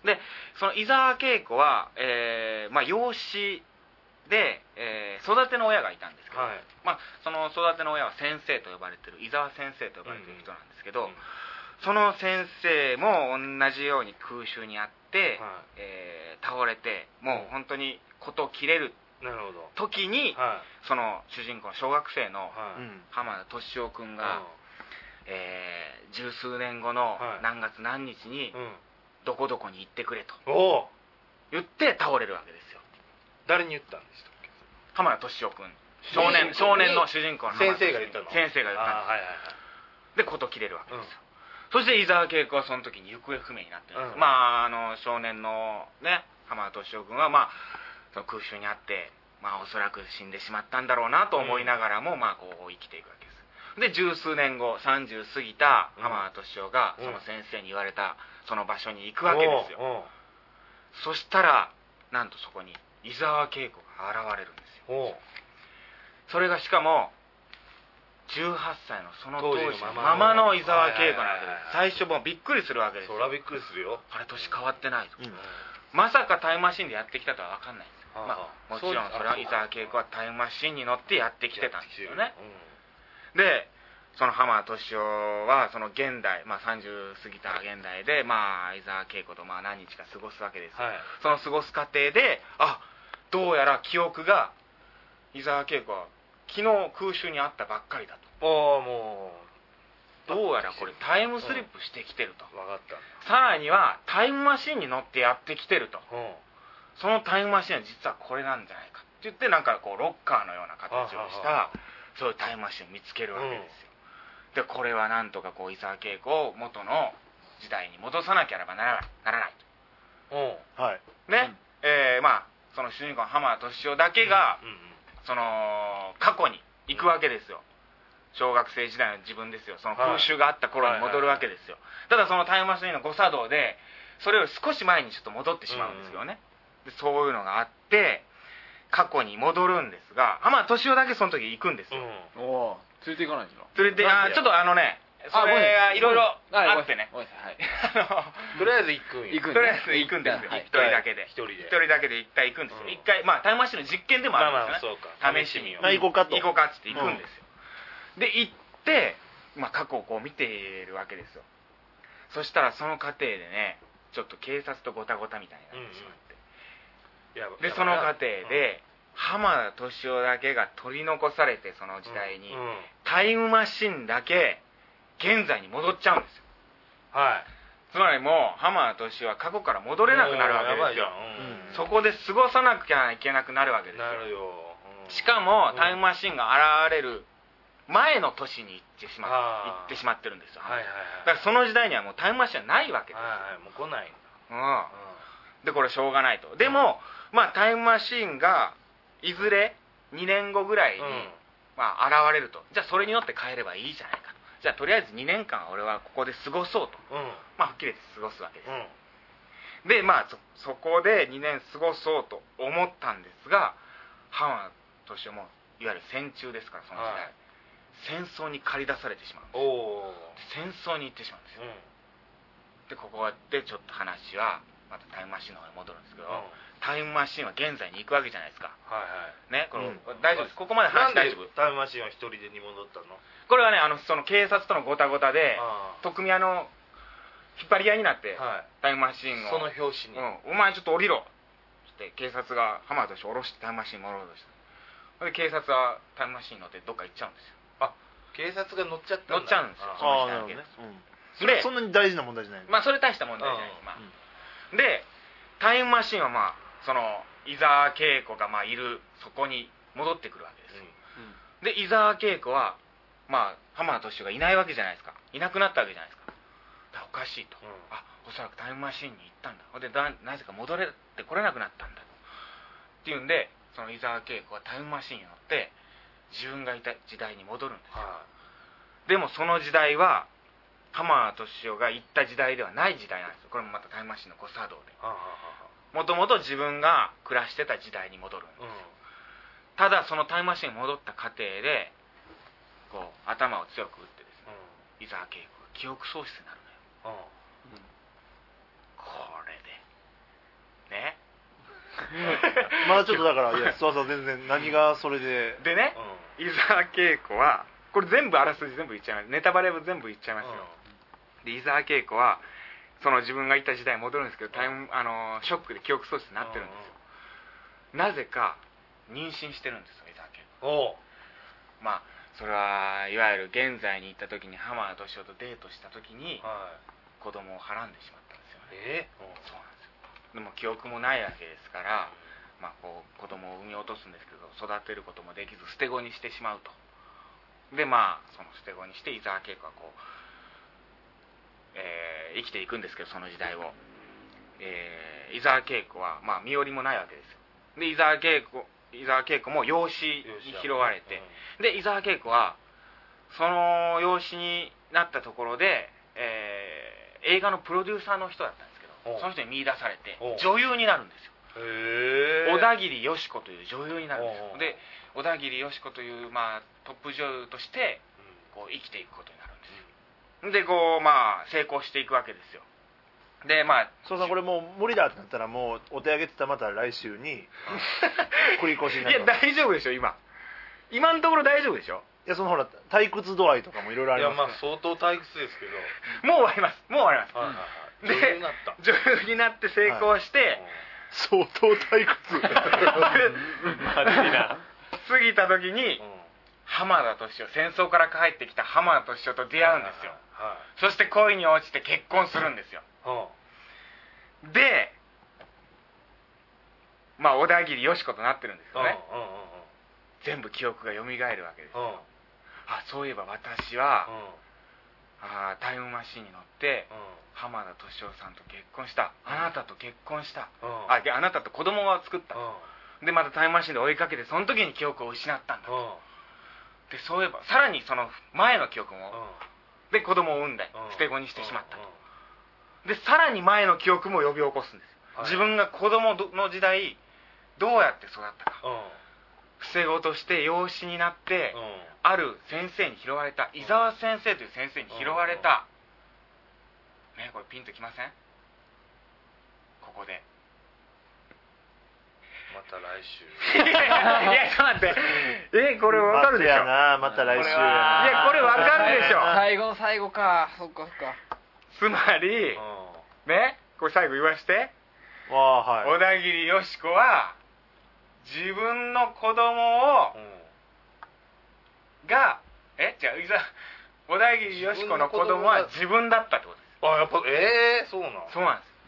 A: でその伊沢恵子は、えーまあ、養子で、えー育ての親がいたんですけど、
B: はい、
A: まあ、その育ての親は先生と呼ばれてる伊沢先生と呼ばれてる人なんですけど、
B: うんうん、
A: その先生も同じように空襲にあって、
B: はい、
A: えー倒れてもう本当に事切れる
B: なるほど
A: 時に、
B: は
A: その主人公の小学生の
B: いはい、
C: うん
A: 浜田敏夫君が、
B: う
A: えー十数年後の
B: はい
A: 何月何日に
B: んうん、
A: どこどこに行ってくれと
B: おお
A: 言って倒れるわけですよ。
B: 誰に言ったんでしたっけ？
A: 浜田敏夫君、少年少年の主人公の浜田
B: 先生が言ったの？
A: 先生が言ったんです。
B: あーはいはい
A: で事切れるわけですよ、
B: うん、
A: そして伊沢恵子はその時に行方不明になってるんです、
B: うん、
A: まああの少年のね浜田敏夫君はまあその空襲にあってまあおそらく死んでしまったんだろうなと思いながらも、まあこう生きていくわけです。で十数年後さんじゅう過ぎた浜田敏夫が
B: うん
A: その先生に言われたその場所に行くわけですよ、
B: おう
A: そしたらなんとそこに伊沢恵子が現れるんですよ。
B: おうおう、
A: それがしかもじゅうはっさいのその当時の
B: 当時の
A: ままの伊沢恵子なわけで
B: はいはいはいはい
A: す。最初もうびっくりするわけですよ。
B: そらびっくりするよ。
A: あれ年変わってないと、
C: うん
A: まさかタイムマシンでやってきたとは分かんないんですよ、
B: はあ
A: まあ、もちろんそれは伊沢恵子はタイムマシンに乗ってやってきてたんですよね。
B: う
A: でその浜田敏夫はその現代、まあ、さんじゅう過ぎた現代で、まあ、伊沢恵子とまあ何日か過ごすわけですよ、
B: ん、はい、
A: その過ごす過程であどうやら記憶が伊沢恵子は昨日空襲にあったばっかりだと、
B: ああもう
A: どうやらこれタイムスリップしてきてると、
B: 分かったん
A: さらにはタイムマシンに乗ってやってきてると、
B: だ、うん、
A: そのタイムマシンは実はこれなんじゃないかって言ってなんかこうロッカーのような形をしたそういうタイムマシンを見つけるわけですよ、でこれはなんとかこう伊沢恵子を元の時代に戻さなければならないならない
B: うん、
A: と
C: はい
A: ね、えーまあその主人公の浜田敏夫だけが、
B: うんうん、
A: その過去に行くわけですよ、小学生時代の自分ですよ、その空襲があった頃に戻るわけですよ、ただそのタイムマシンの誤作動でそれより少し前にちょっと戻ってしまうんですよね、でそういうのがあって過去に戻るんですが浜田敏夫だけその時行くんですよ、
B: うん、
E: おお連れて行かないんじゃな
A: 連れてあちょっとあのねそれがいろいろあってね
E: ごめんなさい、
A: あ
B: とりあえず行くんや
E: 行くん
A: のとりあえず行くんですよ
E: はい
A: 一人だけで
B: 一人で
A: 一人だけで一回行くんですよ
B: うん
A: 一回まあタイムマシンの実験でもあるんですよね、
B: まあまあそうか
A: 試しに
C: まあ行こうかと
A: 行こうかっつって行くんですよ、で行って、まあ、過去をこう見ているわけですよ。そしたらその過程でねちょっと警察とごたごたみたいになってしまって、
B: やば
A: でその過程で、浜田敏夫だけが取り残されてその時代に、
B: うんうん、
A: タイムマシンだけ現在に戻っちゃうんですよ。
B: はい
A: つまりもう浜田敏夫は過去から戻れなくなるわけですよ、
B: もうやばいじゃん、うん、
A: そこで過ごさなきゃいけなくなるわけですよ。
B: なるよ、うん、
A: しかも
B: うん
A: タイムマシンが現れる前の年に行ってしま
B: あー
A: 行ってしまってるんですよ、
B: はいはい
A: だ
B: はい
A: からその時代にはもうタイムマシンはないわけですよ、
B: はいはいもう来ないんだ、
A: うん、でこれしょうがないと。でも、まあ、タイムマシンがいずれにねんごぐらいに、
B: うんうん
A: まあ、現れると。じゃあそれに乗って帰ればいいじゃないかと。じゃあとりあえずにねんかん俺はここで過ごそうと、
B: うん
A: まあ、はっきり言って過ごすわけです、
B: うん
A: でまあ そ, そこでにねん過ごそうと思ったんですが浜田敏夫もいわゆる戦中ですからその時代、
B: はい
A: 戦争に駆り出されてしまうんです。
B: おお
A: 戦争に行ってしまうんですよ。
B: うん
A: でここでちょっと話はまたタイムマシンの方に戻るんですけど、
B: うん
A: タイムマシンは現在に行くわけじゃないですか
B: はいはい
A: ね。この、
C: うん
A: 大丈夫です。ここまで
B: なんで
A: 話大丈夫。
B: タイムマシンは一人でに戻ったの？
A: これはねあのその警察とのごたごたで
B: あ
A: 特務屋の引っ張り合いになって、
B: あはい
A: タイムマシンを
B: その表紙に、
A: うん、お前ちょっと降りろって警察が浜田として下ろしてタイムマシンに乗ろうとしたで警察はタイムマシンに乗ってどっか行っちゃうんですよ。
B: 警察が乗っちゃったんだ
A: 乗っちゃうんですよ
B: あ
C: ああなるほどね、うん、
A: で
C: そんなに大事な問題じゃない、
A: まあそれ大した問題じゃない、
B: うん
A: まあ、でタイムマシンはまあその伊沢恵子がまあいるそこに戻ってくるわけですよ、で伊沢恵子はまあ浜田敏夫がいないわけじゃないですか。いなくなったわけじゃないですか。だからおかしいと、
B: うん
A: あおそらくタイムマシンに行ったんだ。ほんでだなぜか戻れてこれなくなったんだっていうんでその伊沢恵子はタイムマシンに乗って自分がいた時代に戻るんですよ、
B: は
A: でもその時代は浜田敏夫が行った時代ではない時代なんですよ。これもまたタイムマシンの誤作動で、
B: はあは
A: もともと自分が暮らしてた時代に戻るんです。
B: あはあ
A: ただそのタイムマシンに戻った過程でこう頭を強く打ってですね、伊沢慶子が記憶喪失になるのよ。
B: うんうん
A: これでね
C: まだちょっとだからいやそうそう全然何がそれで
A: でね、伊沢慶子はこれ全部あらすじ全部言っちゃいます。ネタバレ全部言っちゃいますよ。で伊沢慶子はその自分がいた時代に戻るんですけど、タイムあのショックで記憶喪失になってるんですよ。なぜか妊娠してるんですよ、伊沢慶子。
B: おう
A: まあそれはいわゆる現在に行った時に浜田敏夫とデートした時に
B: はい
A: 子供をはらんでしまったんですよね。
B: え
A: そうなんですよ。でも記憶もないわけですから、まあ、こう子供を産み落とすんですけど、育てることもできず捨て子にしてしまうと。でまあその捨て子にして伊沢慶子はこう、えー生きていくんですけど、その時代を、えー伊沢慶子はまあ身寄りもないわけですよ。で伊沢慶子伊沢慶子も養子に拾われて、で伊沢慶子はその養子になったところで、えー映画のプロデューサーの人だったんですけど、
B: お
A: その人に見出されて
B: お
A: 女優になるんですよ。
B: へえ
A: 小田切よし子という女優になるんですよ。
B: お
A: で小田切よし子という、まあ、トップ女優としてこう生きていくことになるんですよ。でこうまあ成功していくわけですよ。でまあ
C: そうさんこれもう無理だってなったらもうお手上げって言ったらまた来週に繰り越しにないり
A: や
C: ます。
A: 大丈夫でしょ今今のところ大丈夫でしょ。
C: いやそのほら退屈度合いとかもいろいろあ
B: いや
C: ります
B: まあ相当退屈ですけど
A: もう終わりますもう終わります、
B: はいはいはい
A: で
B: 女優になった
A: 女優になって成功して、
C: 相当退屈
D: マジな
A: 過ぎた時に
B: うん
A: 浜田敏夫、戦争から帰ってきた浜田敏夫と出会うんですよ。
B: は
A: そして恋に落ちて結婚するんですよ。
B: いは
A: でまあ小田切よし子となってるんです
B: いうん
A: よね。
B: うんうん
A: 全部記憶が蘇るわけです。
B: うんうん
A: あ、そういえば私は、あタイムマシンに乗って浜田敏夫さんと結婚した、あなたと結婚した、
B: うんうん
A: あであなたと子供を作った、
B: うん
A: でまたタイムマシンで追いかけてその時に記憶を失ったんだ、
B: うん
A: でそういえばさらにその前の記憶も、で子供を産んで
B: うん
A: 捨て子にしてしまった
B: うん
A: と、でさらに前の記憶も呼び起こすんですよ、
B: はい
A: 自分が子供の時代どうやって育ったか、
B: うん
A: 伏せ子として養子になって、
B: うん
A: ある先生に拾われた、伊沢先生という先生に拾われた、ね、これピンときません？ここで
B: また来週
A: いやいやちょっと待ってえこれわかるでしょ。
C: 待てやなまた来週や
A: い
C: な
A: やこれわかるでしょ。
E: 最後の最後か。そっかそっか。
A: つまりね、これ最後言わして
C: わあはい
A: 小田切よし子は自分の子供を
B: うんうん
A: がえじゃあいざ小田切よし子の子供は自分だったってことです。
B: あやっぱええそうなん
A: そうなんです。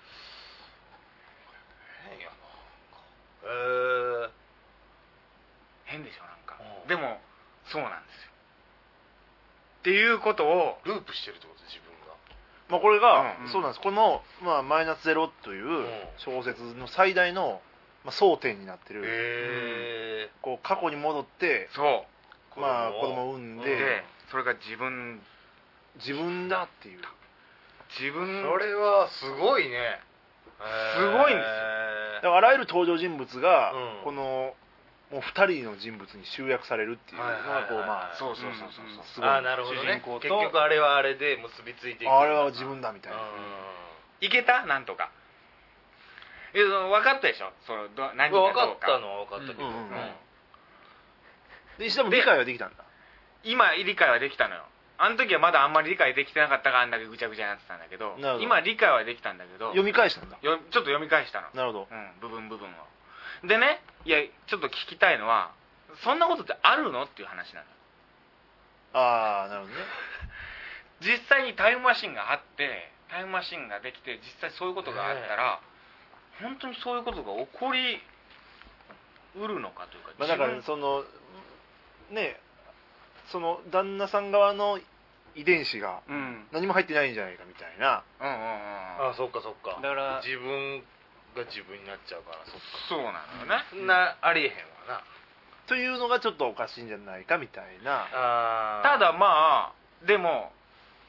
B: 変やなええ
A: 変でしょなんか、
B: うん
A: でもそうなんですよっていうことを
B: ループしてるってこと自分が
C: まあ、これが、
A: うん
C: そうなんですこの、まあ「マイナスゼロ」という小説の最大の、まあ、争点になってる、
B: へえ
C: こう過去に戻って、
A: そ
C: まあ、子供を産ん
A: う
C: で、
A: でそれが自分
C: 自分だっていう
A: 自分
B: それはすごいね
A: すごいんですよ
C: だからあらゆる登場人物が、
B: うん
C: このもうふたりの人物に集約されるっていうのがこうまあ
A: そうそうそうそうそう、
C: すごい
B: あなるほどね
C: 主人公と
B: 結局あれはあれで結びついていく
C: あれは自分だみたいな、
A: いけたなんとかいやその分かったでしょそのど何がどう
B: 分かったのは分かったけど
C: うんうんうん
A: うん
C: で石田も理解はできたんだ
A: 今理解はできたのよ。あの時はまだあんまり理解できてなかったからあんだけぐちゃぐちゃになってたんだけど、
C: なるほど
A: 今理解はできたんだけど
C: 読み返したんだ
A: よちょっと読み返したの、
C: なるほど
A: うん、部分部分を。でねいやちょっと聞きたいのはそんなことってあるのっていう話なのよ。
C: ああなるほどね
A: 実際にタイムマシンがあってタイムマシンができて実際そういうことがあったら、本当にそういうことが起こりうるのかというか、
C: まあ、だから
A: 自分
C: そのねその旦那さん側の遺伝子が
A: うん
C: 何も入ってないんじゃないかみたいな
A: うんうんうん
B: あそっかそっか
D: だから
B: 自分が自分になっちゃうからそっか
A: そうなのよね。
B: そんなありえへんわな
C: というのがちょっとおかしいんじゃないかみたいな
B: あー
A: ただまあでも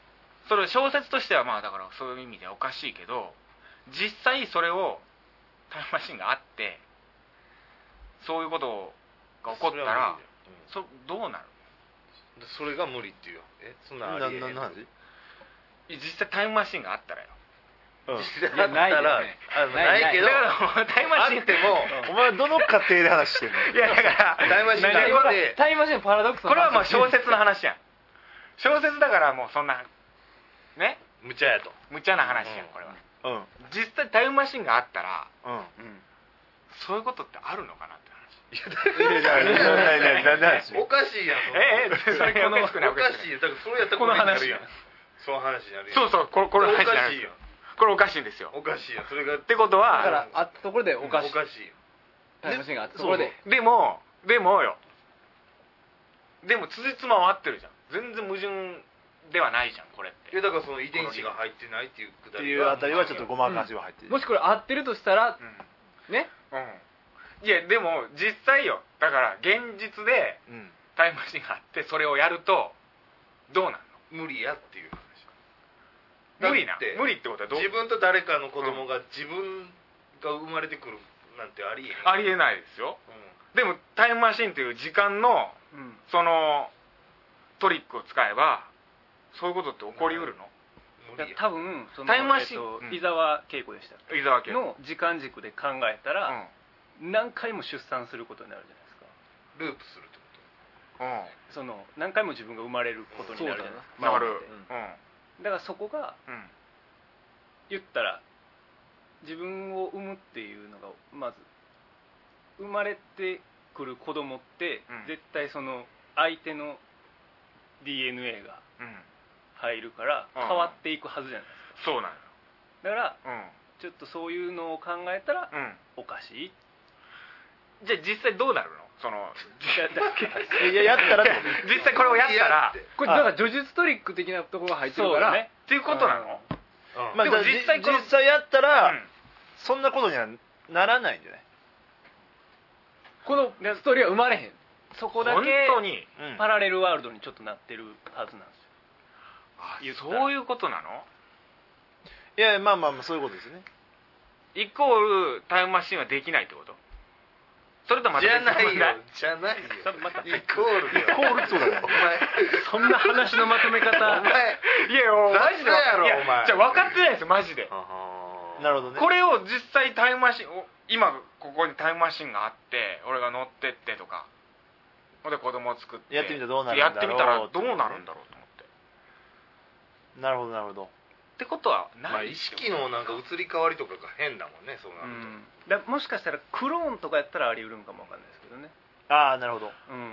A: それ小説としてはまあだからそういう意味ではおかしいけど、実際それをタイムマシンがあってそういうことが起こったらそどうなる？
B: それが無理っていうよ。えそんなありえへん。
C: 何の話？
A: 実際タイムマシンがあったらよ。
B: 実際あったらないけど、
A: だからタイムマシンっても
C: お前どの過程で話してんの？
A: いやだから
B: タイムマシンがあって
D: タイムマシンのパラドックスの
A: これはもう小説の話やん。小説だからもうそんなね
B: 無茶やと。
A: 無茶な話やんこれは。
C: うん
A: 実際タイムマシンがあったら
C: うん
A: そういうことってあるのかなって話。
C: いやいやいや何の話？
B: おかしいやん。
A: ええそれこの
B: おかしいよ。だからそれやったら
A: この話
B: やん。その話になるやん。
A: そうそうこれこれ
B: おか
A: 話じゃない
B: しいよ。
A: これおかしいんですよ。
B: おかしいよ。それが
A: ってことは
D: だからあったところでおかしい
B: おかしいよ。
D: タイムマシンがあったところで
A: でもでもよでも辻褄は合ってるじゃん。全然矛盾ではないじゃんこれって。
B: いやだからその遺伝子が入ってないっていうくだ
C: って
B: り
C: いうあたりはちょっとごまかしは入ってる。
D: もしこれ合ってるとしたら
A: うん
D: ね
A: うん、いやでも実際よだから現実で
C: うん
A: タイムマシンがあってそれをやるとどうなん
B: 無理やっていう話。
A: の？無理な
B: だって
A: 無理ってことはどう？
B: 自分と誰かの子供が自分が生まれてくるなんてありえへん。
A: ありえないですよ。
B: う
A: でもタイムマシンという時間の
D: うん
A: そのトリックを使えばそういうことって起こりうるの？
B: ん。無理や。
D: 多分その
A: タイムマシン
D: えっと
A: うん
D: 伊沢恵子でした
A: 伊沢家
D: の時間軸で考えたら何回も出産することになるじゃないですか。
B: ループするってこ
A: うんうん
D: その何回も自分が生まれることになるじゃないですか。
A: なる
D: 回ってだからそこが
A: うんうん
D: 言ったら自分を産むっていうのがまず生まれてくる子供って
A: うん
D: 絶対その相手の ディーエヌエー が
A: うん
D: 入るから
A: うん
D: 変わっていくはずじゃないです
A: そうなん
D: か。だから
A: よ
D: ちょっとそういうのを考えたら
A: うんうん
D: おかしい。
A: じゃあ実際どうなるのその
C: いややったらって
A: 実際これをやったら
D: これだから叙述トリック的なところが入ってるから、
A: そうだねっていうことなの？
B: と。うん
C: まあ
A: でも実際この
C: 実際やったら、
A: うん
C: そんなことにはならないんじゃない？
D: このストーリーは生まれへん。そこだ
A: 本
D: け
A: 当に
C: うん
D: パラレルワールドにちょっとなってるはずなんですよ。
A: あ
D: 言ったら
A: そういうことなの？
C: いやまあまあまあそういうことですね。
A: イコールタイムマシンはできないってこと？それとまた
B: じゃないよ
A: 別の問題。
B: じゃないよ。
D: それまた
B: イコールだよ。
C: イコールってことだよ
B: お前。
D: そんな話のまとめ方
B: お前。
A: いやよマジで
B: 雑やろ
A: いや
B: お前
A: じゃあ分かってないですよマジで。
C: なるほどね。
A: これを実際タイムマシンお今ここにタイムマシンがあって俺が乗ってってとかほんで子供を作って
C: やってみたらどうなるんだろう
A: やってみたらどうなるんだろうと思って
C: なるほどなるほど。
A: ってことは
B: まあ意
A: ないですよ
B: 識のなんか移り変わりとかが変だもんね。そうなると。
D: だもしかしたらクローンとかやったらあり得るんかもわかんないですけどね。
C: ああなるほど。
D: うん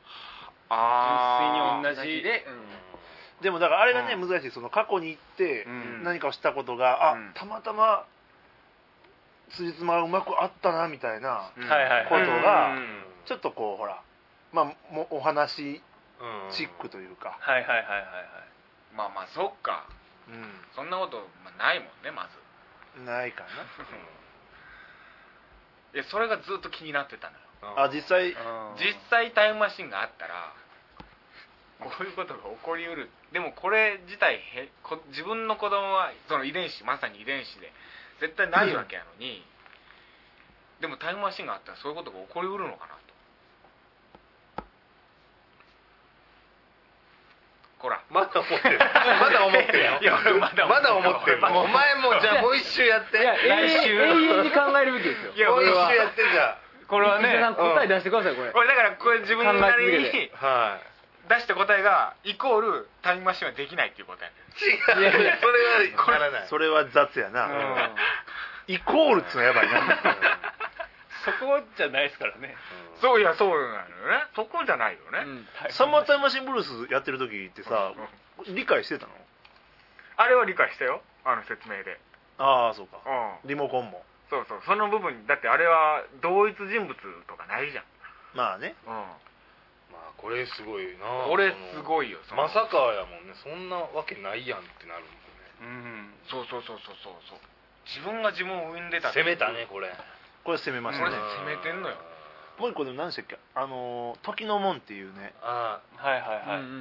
A: あ
D: 純粋に同じで、
C: でもだからあれがね、
A: うん
C: 難しい。その過去に行って
A: うん
C: 何かをしたことが、
A: うん
C: あたまたま辻褄がうまくあったなみたいな
A: うん
D: はいはい
C: ことが
A: うん
C: ちょっとこうほらまあもお話
B: うん
C: チックというか、
D: はいはいはいはいはい。
A: まあまあそっか
C: う
A: そんなこと、まあ、ないもんねまず
C: ん、ないか
A: いやそれがずっと気になってたのよ
C: な。あ実際
A: 実際タイムマシンがあったらこういうことが起こりうる。でもこれ自体へこ自分の子供はその遺伝子まさに遺伝子で絶対ないわけやのに、でもタイムマシンがあったらそういうことが起こりうるのかなと。ほら
B: まだ思ってる。まだ思ってるよ。
A: いや俺まだ
B: まだ思ってる。
A: まだ
B: お前もじゃあもう一周やって。
D: いや永遠永遠に考えるべきですよ。
A: いや
B: もう一
A: 俺は
B: 周やってじゃ
D: これはね、答え出してくださいこれ。
A: これだからこれ自分なり
D: 考え続け
A: に
B: あ。はい。
A: 出した答えがイコールタイムマシンはできないっていう答え。
B: 違う。
D: いやいや
B: それはならない。
C: それは雑やな、イコールっつうのはやばいな
D: そこじゃないですからね。
A: そういやそうなのよね。そこじゃないよね。
D: うん
C: サマータイムマシンブルースやってる時ってさ、理解してたの？
A: あれは理解したよあの説明で。
C: ああそうか、
A: うん。
C: リモコンも
A: そうそうその部分だってあれは同一人物とかないじゃん。
C: まあね。
A: うん。
B: まあこれすごいな。
A: これすごいよ。その
B: まさかやもんね。そんなわけないやんってなるもんね。
D: うん。
A: そうそうそうそうそうそう。自分が自分を生んでたって
B: 攻めたねこれ。
C: これ攻めましたね
A: これね。攻めてんのよ。
C: もう一個でも何でしたっけ、あのー時の門っていうね、
B: あ
D: はいはいはい。
B: あ。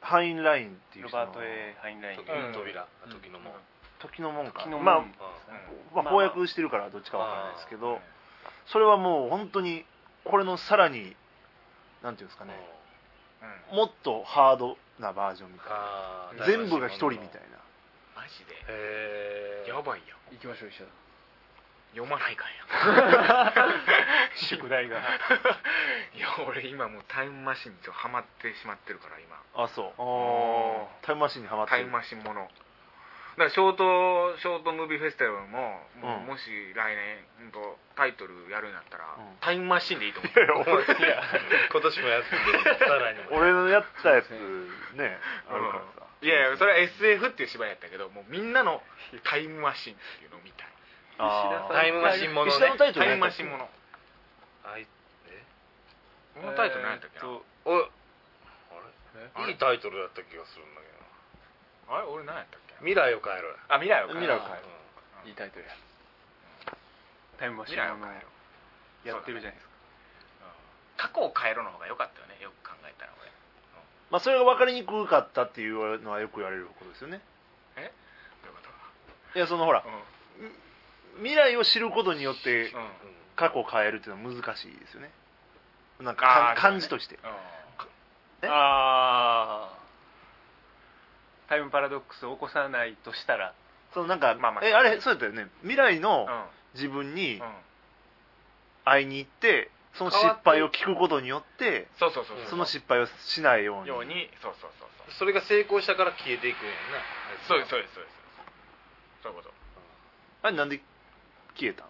C: ハインラインっていう
D: ロ
C: 人の
D: バート・エハインライン
B: 時の扉時の門
C: 時の門か
D: 時の門
C: まあ、
D: ですね
C: まあ、翻訳してるからどっちかわからないですけど、それはもう本当にこれのさらになんていうんですかね、もっとハードなバージョンみたい
B: あ
C: な、全部が一人みたいな。
A: マジで
B: へえ
A: やばいよ。
E: 行きましょう一緒だ。
A: 読まないかんや
D: 宿題が
A: いや俺今もうタイムマシンにハマってしまってるから今
C: あ、そう
D: お
C: タイムマシンにハマってる。
A: タイムマシンものだからショートショートムービーフェスティバルも、もう
C: うん
A: もし来年本当タイトルやるんやったら、
C: うん
A: タイムマシンでいいと思う
C: いやいや俺
B: いや今年もやってるさらにも
C: 俺のやったやつねあるからさ、
A: いやいやそれは エスエフ っていう芝居やったけどもうみんなのタイムマシンっていうのを見たい
C: あー
B: タイムマシンものね
C: 石田のタイトル
A: タイ
C: 何やったっけ
A: ムマシンもの
B: あいえ
A: このタイトル何やったっけな、
D: えーっと
B: おい
A: あれ
B: あれいいタイトルだった気がするんだけど
A: あれ俺何やったっけ
B: 未来を変えろよ
A: あ未来を変える
C: 未来を変える
E: いいタイトルや。
D: タイムマシ
A: 未来を
D: ンの
A: 変える
D: やってるじゃないですか。
A: 過去を変えろの方が良かったよねよく考えたら俺
C: まあそれが分かりにくかったっていうのはよく言われることですよね。
A: えどういうこと
C: いやそのほら
A: う
C: 未来を知ることによって
A: んうん
C: 過去を変えるっていうのは難しいですよね。なん
A: あ
C: か
A: ー
C: 漢字として。え
D: ああタイムパラドックスを起こさないとしたら
C: そのなんか、
A: まあまあ
C: えあれそうやったよね。未来の
A: うん
C: 自分に
A: うん
C: 会いに行ってその失敗を聞くことによって
A: そうそうそう
C: その失敗をしないように。
A: ようにそうそうそうそう
B: それが成功したから消えていくんやんな
A: そうですそうですそうですそういうこと
C: あれなんで消えたん？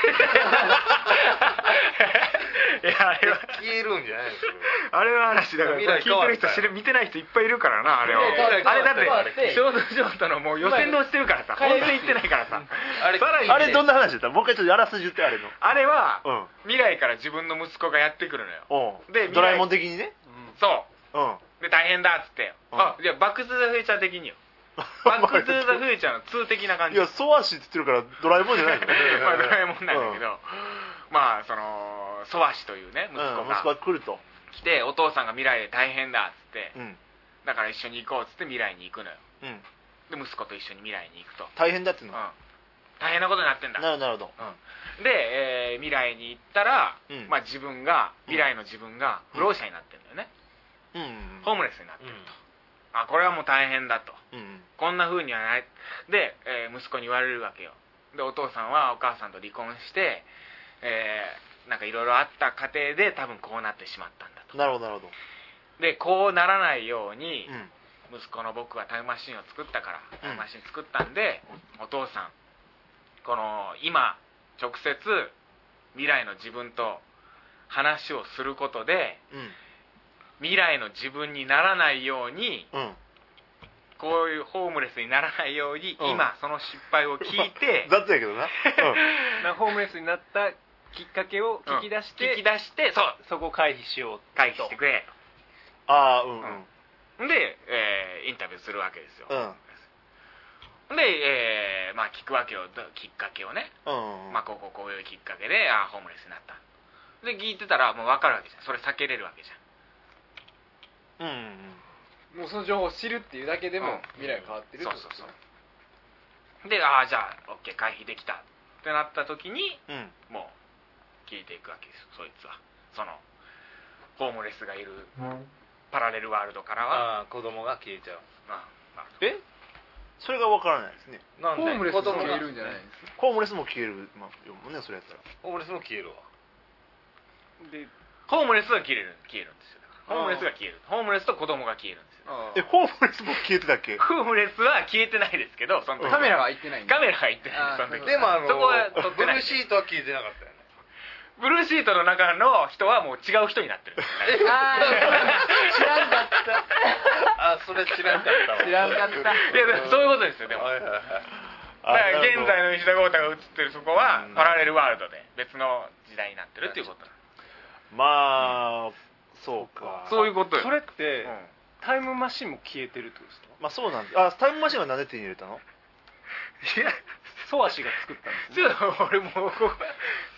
A: いやあれは
B: 消えるんじゃないのそれは
A: あれは話だから
B: 未来
A: 聞いてる人知る見てない人いっぱいいるからなあれは
E: 未来変わ
A: あれだ
E: 変わっ
A: っててショートショートのもう予選で落ちてるからさ
E: 変える
A: 本戦行ってないからさ
B: あれ
A: さらに
C: あれどんな話だった？もう一回ちょっとあらすじ言ってあれの。
A: あれは
C: うん。
A: 未来から自分の息子がやってくるのよ
C: うん。
A: で
C: ドラえもん的にね。
A: そう
C: うん。
A: で大変だっつって
C: うん
A: あいやバック・トゥ・ザ・フューチャー的によバック・トゥ・ザ・フューチャーのに的な感じ
C: いやソワシって言ってるからドラえもんじゃないの？
A: まあドラえもんなんだけど、まあそのソワシというね息子
C: うん、息子
A: が
C: が来ると。
A: 来てお父さんが未来で大変だっつって
C: うん。
A: だから一緒に行こうっつって未来に行くのよ
C: うん。
A: で息子と一緒に未来に行くと、
C: 大変だっていう
A: うん
C: の。、
A: 大変なことになってんだ
C: なるほどなるほど。
A: うん、で、えー未来に行ったら、
C: うん
A: まあ、自分が未来の自分が不老者になってるんだよね、
C: うん。
A: ホームレスになってると、あこれはもう大変だと
C: うん。
A: こんな風にはないで、えー息子に言われるわけよでお父さんはお母さんと離婚して、えーなんかいろいろあった過程で多分こうなってしまったんだと
C: なるほどなるほど。
A: でこうならないように、
C: うん。
A: 息子の僕はタイムマシンを作ったからタイムマシン作ったんで、お父さんこの今直接未来の自分と話をすることで未来の自分にならないように
C: うん。うん。
A: こういうホームレスにならないように、
C: うん
A: 今その失敗を聞いて
C: 雑やけどな。
D: なホームレスになったきっかけを聞き出して、
A: うん聞き出してそう
D: そこを回避しよう
A: 回避してくれ
C: ああ、うんうん。
A: とで、えーインタビューするわけですよ、
C: うん。
A: で、えーまあ聞くわけよきっかけをね、
C: うん。
A: まあこうこうこういうきっかけであーホームレスになったで聞いてたらもう分かるわけじゃんそれ避けれるわけじゃん
C: うんうん
E: もうその情報を知るっていうだけで
A: うん
E: も未来が変わってるってこと
A: そうそうそうでああじゃあ OK 回避できたってなった時に
C: うん。うん。
A: もう聞いていくわけですそいつはそのホームレスがいるパラレルワールドからは、
B: ああ子供が消えちゃう
A: まあまあ、
C: えそれがわからないですね。
B: なんで
E: ホームレスも
B: 子供が
E: 消えるんじゃないんですか。
C: ホームレスも消える、まあ、よもね、それやったら。
B: ホームレスも消えるわ
D: で
A: ホームレスが消える消えるんですよだからホームレスが消えるホームレスと子供が消えるんですよ
E: あ
C: え、ホームレスも消えてたっけ？
A: ホームレスは消えてないですけどその時
E: カメラは行ってないんだ。
A: カメラが行ってない
E: あー
A: その時
B: でもあの
A: そこは撮って
B: ブル
A: ない
B: ーシートは消えてなかったよね
A: ブルーシートの中の人はもう違う人になってる
E: あー知らんかった。
B: あそれ知らんかったわ
E: 知らんかった。
A: いやでもそういうことですよでも
B: はいはいはい
A: だから現在の石田豪太が映ってるそこは
C: うん
A: パラレルワールドで別の時代になってるっていうこと
C: まあ、そうか。
A: そういうことよ
D: それって、
A: うん
D: タイムマシンも消えてるってことですか？
C: まあそうなんです。あ、タイムマシンはなんで手に入れたの？
A: いや
D: ソワシが作ったんですね。
A: ちょっと俺もうここ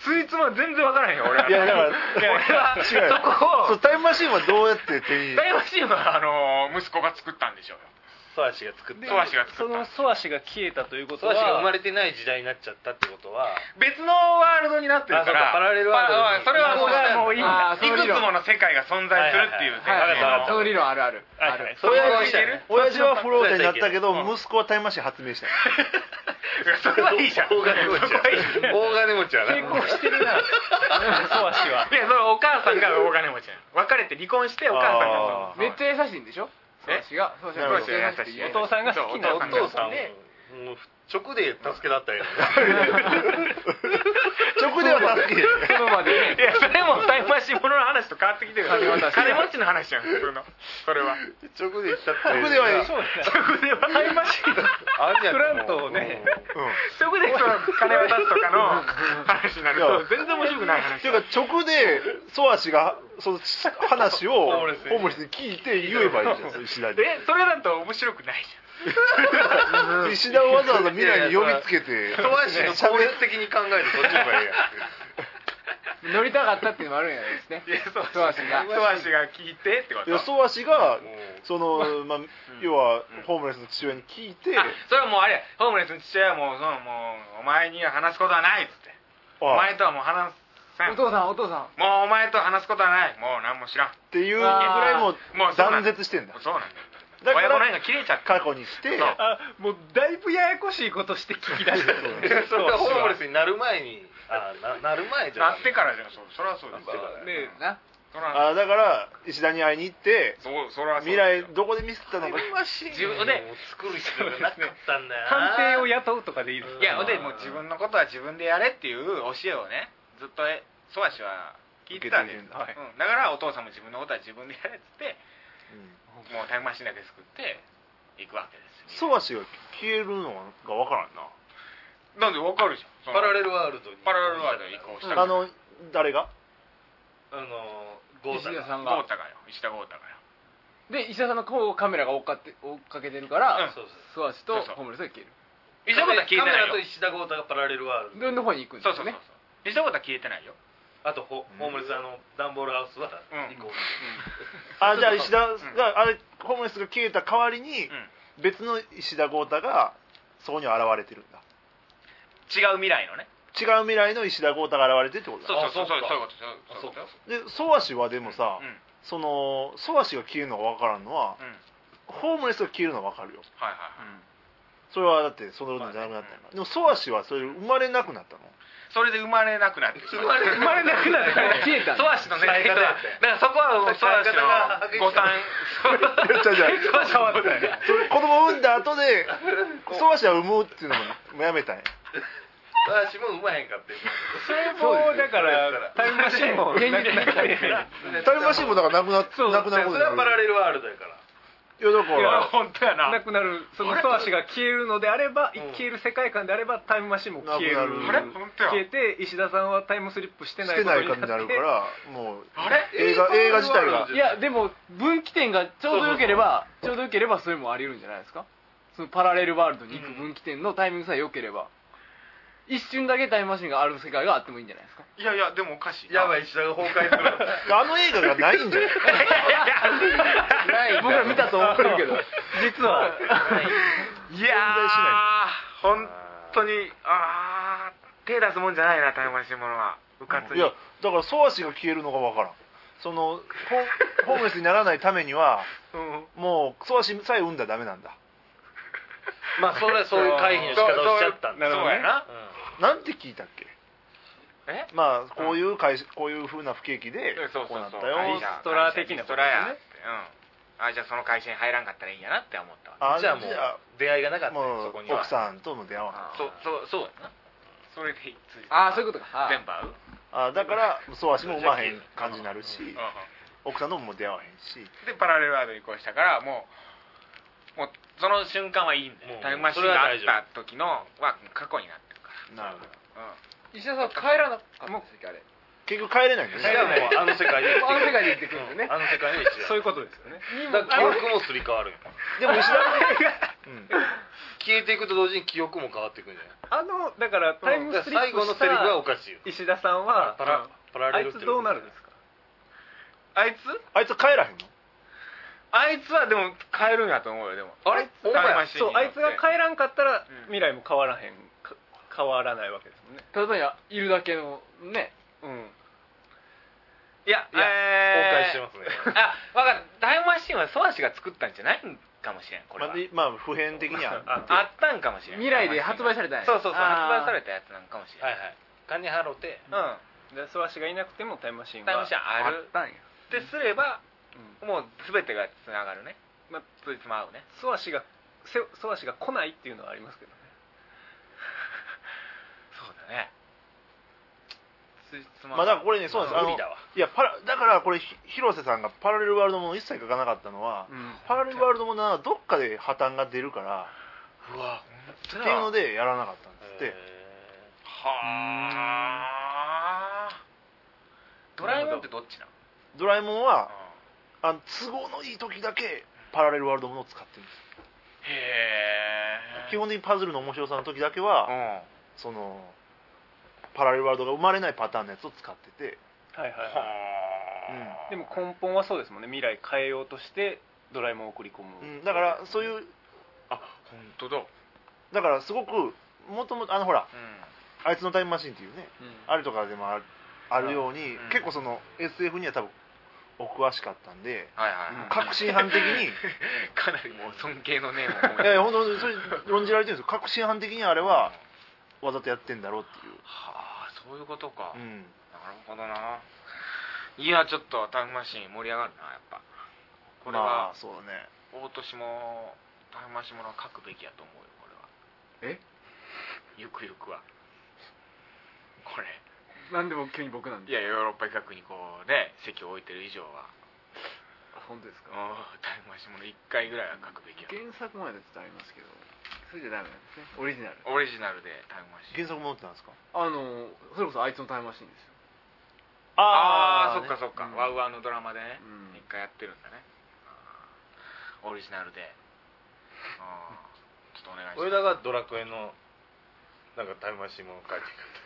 A: そいつは全然わからへんよ俺は。
C: いやだから
A: いや俺は
C: 違うよ
A: そこを
C: そうタイムマシンはどうやって手に
A: タイムマシンはあの息子が作ったんでしょうよ。
B: ソアシが作った
A: ソアシが作
D: そ
A: った
D: のソアシが消えたということは
B: ソアシが生まれてない時代になっちゃったってことは
A: 別のワールドになってるか
B: あそう
A: ら
B: かパラレルワールドに
A: パそれはもう
B: あ
A: もういいんだ。いく
E: あーその理論
A: つもの世界が存在するっていう
B: はいはいはい
A: 前提の
E: その理論あるあるある。
B: それは
A: 親父
B: いいね
C: 親父はフロートになったけど
A: うん
C: 息子はタイムマシン発明したよ
A: いやそれはいいじゃん。
B: 大金持ち
A: そこはいいじゃん。
B: や大金持ちやな
D: 成功してるなソアシはい
A: やそれお母さんが大金持ちやん。別れて離婚してお母さんが
C: あ
E: めっちゃ優しいんでしょ。
A: え
E: 私がそう
C: なるほど
E: めっちゃ優しい。
A: お
D: お父さんが好きな
A: そう
B: お父さん
A: で
B: もう直で助けだったよ
C: 直では助けへん
E: そのまでね
A: いやそれもタイムマシンものの話と変わってきてる
E: 金渡し
A: 金持ちの話じゃん普通のそれは
B: 直で言っちゃったよ
C: 直では
D: そう
A: そこではタイムマシン
B: あんやん
D: プラントをね
A: そこでその金渡すとかの話になる
C: いや
A: と全然面白くない話
C: っていうか直でソアシがその話を
B: ホームレスに
C: ホームレスに聞いて言えばいいじゃん石田に
A: えそれだと面白くないじ
C: 石田をわざわざ未来に呼びつけて
B: ソアシの効率的に考えるとそっちの方がいいや
E: 乗りたかったっていうのもあるんやないですね。
A: ゃんいやそう
E: ソアシが
A: ソアシが聞いてってこと
C: いやソアシが
B: もう
C: その、まあ、要はホームレスの父親に聞いて、
A: あそれはもうあれホームレスの父親はもうそのもうお前には話すことはないっつってお前とはもう話せん
E: お父さんお父さん。
A: もうお前と話すことはないもう何も知らん
C: っていうぐらいもう
A: もうそうなんだ
C: 断絶してんだ
A: そうなんだよ
C: だから
A: 親子の縁が切れちゃった
C: 過去にして
A: そう
D: あもうだいぶややこしいことして聞き出したよね
B: それがホームレスになる前にあななる前じゃ
A: なってからじゃんそうそれはそうですよ
D: ね
E: な。
A: それは
C: あだから石田に会いに行って
A: そうそれはそう
C: 未来どこでミスったのか
A: 自分で
B: 作る必要がなかったんだよな
D: 探偵を雇うとかでいいです
A: いやほんでもう自分のことは自分でやれっていう教えをねずっとソアシは聞いてたんです
C: 受けてるんだ
A: はいうんだからお父さんも自分のことは自分でやれっつって
C: うん
A: もうタイムマシンだけ作って行くわけですよ
C: ソアシが消えるのが分からんな
A: なんでわかるじゃん
B: パラレ
A: ル
B: ルワールドに
A: パラレルワールドに移行したから
C: あの誰が
B: あのゴータが
E: 石田さんが。
A: 豪太がよ石田豪太がよ
E: で石田さんの方をカメラが追っかって追っかけてるから、
A: うん
B: そうそう
E: ソアシと
A: そうそう
E: ホームレスが消える。
A: 石田豪太は消えてないよ
B: カメラと石田豪太がパラレルワールド
E: どの方に行くんですよ
A: そうそうそうそう
E: ね。
A: 石田豪太は消えてないよ
B: あとホホームレスあのダンボールハウスは
A: うん
B: 移行
C: あじゃあ石田があれホームレスが消えた代わりに
A: うん
C: 別の石田豪太がそこに現れてるんだ
A: 違う未来のね
C: 違う未来の石田豪太が現れてるってことだ
A: そうそうそうそう
B: あ
A: そういうことそういうことよ
C: でソアシはでもさ、
A: うん
C: そのソアシが消えるのが分からんのは、
A: うん
C: ホームレスが消えるのは分かるよ
A: はいはいはい
C: それはだってそのじゃなくなったんやからでもソアシはそれで生まれなくなったの
A: それで生まれなくなって
B: 生まれ
A: 生まれなくなって
E: 消えたんだ
A: ソアシのね
B: 使い方
A: だ
B: やって
A: からそこはもうソアシの五反
C: いや違う違う
A: そう変わったよね
C: それ子供産んだ後でソアシは産むっていうのももうやめたんや
B: 私もうまへんかって
D: それもだからタイムマシンもなくなって
C: タイムマシンもだからなくなっ
D: そう
C: なくなること
B: それはパラレルワールドやから
C: いやだか
A: いや
C: ら
A: 本当やな
D: なくなるそのソアシが消えるのであれば消える世界観であればタイムマシンも消える
C: なく
A: なるあれ本当や
D: 消えて石田さんはタイムスリップして
C: し
D: ない
C: てない感
D: ことになって
C: じになるからもう
A: あれ
C: 映画映画自体が
E: いやでも分岐点がちょうど良ければちょうど良ければそれもあり得るんじゃないですか。そのパラレルワールドに行く分岐点のタイミングさえ良ければ一瞬だけタイムマシンがある世界があってもいいんじゃないですか。
A: いやいやでもおかしい
B: やばい石田が崩壊する
C: あの映画がないんじゃない
E: ない僕ら見たと思ってるけど
D: 実はい
A: やー本当にあー手出すもんじゃないなタイムマシンものはうかつに
C: いやだからソアシが消えるのが分からんそのホホームレスにならないためには
A: うん
C: もうソアシさえ産んだらダメなんだ
B: まあそれはそういう回避の仕方をしちゃったんだ
A: そうそうやな
C: なんて聞いたっけ
A: え
C: まあこういう会社こういう風な不景気で
A: そうそうそう
C: こうなったよ
A: 会社
D: リストラ的な
A: リストラやってうんあじゃあその会社に入らんかったらいいんやなって思ったわ
C: あ
B: じゃあもう出会いがなかった
C: も
B: そうこには
C: 奥さんとも出会わない
A: そうそうそうやなそれでつい
E: ああそういうことか。
A: 全部合う
C: あだからソアシも産まへん感じになるし
A: うんうん
C: 奥さんのももう出会わへんし
A: でパラレルワールドに移行したからもうもうその瞬間はいいんだよ
B: もう
A: タイムマシンがあった時のは過去になってるか
C: なるほど
A: らうん
E: 石田さんは帰らなかったんですよあれ。
C: 結局帰れないんだよ
B: いやもうあの世界で
E: あの世界で生きてくるんですよね。
B: あの世界の石田
D: そういうことですよね
B: だから記憶もすり替わるんよ
C: でも石田うん
B: 消えていくと同時に記憶も変わっていくんじゃない？
D: あのだからタイムスリッ
B: 最後
D: プし
B: のセリフはお
D: た
B: かしいよ。
D: 石田さんは
B: パラパラ
D: あ
B: レルって
D: いつどうなるんですか？
A: あいつ
C: あいつ帰らへんの？
A: あいつはでも変えるんやと思うよ。でも
B: あれ
A: タイムマシン
D: そうあいつが帰らんかったら
A: うん
D: 未来も変わらへんか変わらないわけですもんね。
E: ただやいるだけのね
D: うん
A: いや
B: いや
A: えー
B: 崩壊してますね。
A: あ分かったタイムマシンはソアシが作ったんじゃないんかもしれんこれは、
C: まあでまあ普遍的には
D: あ
A: あったんかもしれん
E: 未来で発売されたんや
A: そうそうそう
E: あー
A: 発売されたやつなんかもしれん、
B: はいはい。金払うて、
A: うん
D: でソアシがいなくてもタイムマシンは
A: タイムマシンある
E: ったんや
A: ってすれば
D: うん
A: もう全てがつながるねまあついつま合うね
D: ソアシがせソアシが来ないっていうのはありますけどね。
A: そうだねついつま
C: まあだからこれねそうなんですあの
B: 無理だわ。
C: いやパラだからこれひ広瀬さんがパラレルワールドもの一切書かなかったのは、
D: うん
C: パラレルワールドものはどっかで破綻が出るから
A: うわ
C: っていうのでやらなかったんですって。
A: はあドラえもんってどっちなの？
C: ドラえもんはあの都合のいい時だけパラレルワールドものを使ってるんです。
A: へえ
C: 基本的にパズルの面白さの時だけは、
A: うん
C: そのパラレルワールドが生まれないパターンのやつを使ってて、
D: はいはいはい。
A: はあ
D: でも根本はそうですもんね。未来変えようとしてドラえもんを送り込む、
C: うん、だからそういう
A: あ本当だうん
C: だからすごくもともとあのほらあいつのタイムマシンっていうね、あれとかでもあるあるように、
A: うん
C: 結構その エスエフ には多分お詳しかったんで、
A: はいはいはい
C: 確信犯的に
A: かなりもう尊敬の念を込めて
C: いやいや本当にそれ論じられてるんですよ。確信犯的にあれはわざとやってんだろうっていう。
A: はあそういうことか、
C: うん
A: なるほどないやちょっとタイムマシン盛り上がるなやっぱこれ
C: ま
A: は
C: あそうだね。
A: 大年もタイムマシンものは書くべきやと思うよこれは
E: え
A: ゆくゆくはこれ
E: なんでも急に僕なんで
A: いやヨーロッパ企画にこうね席を置いてる以上は
E: 本当ですか
A: おータイムマシンものいっかいぐらいは書くべきや
E: 原作までってありますけどそれじゃダメなんですねオリジナル
A: オリジナルでタイムマシン
C: 原作ものってなんですか？
E: あのそれこそあいつのタイムマシンですよ
A: ああそっか
C: ね
A: そっか、
E: うん
A: ワウワウのドラマでね
E: うん
A: 一、回やってるんだねあーオリジナルであーちょっとお願いします
B: 俺らがドラクエのなんかタイムマシンも書いて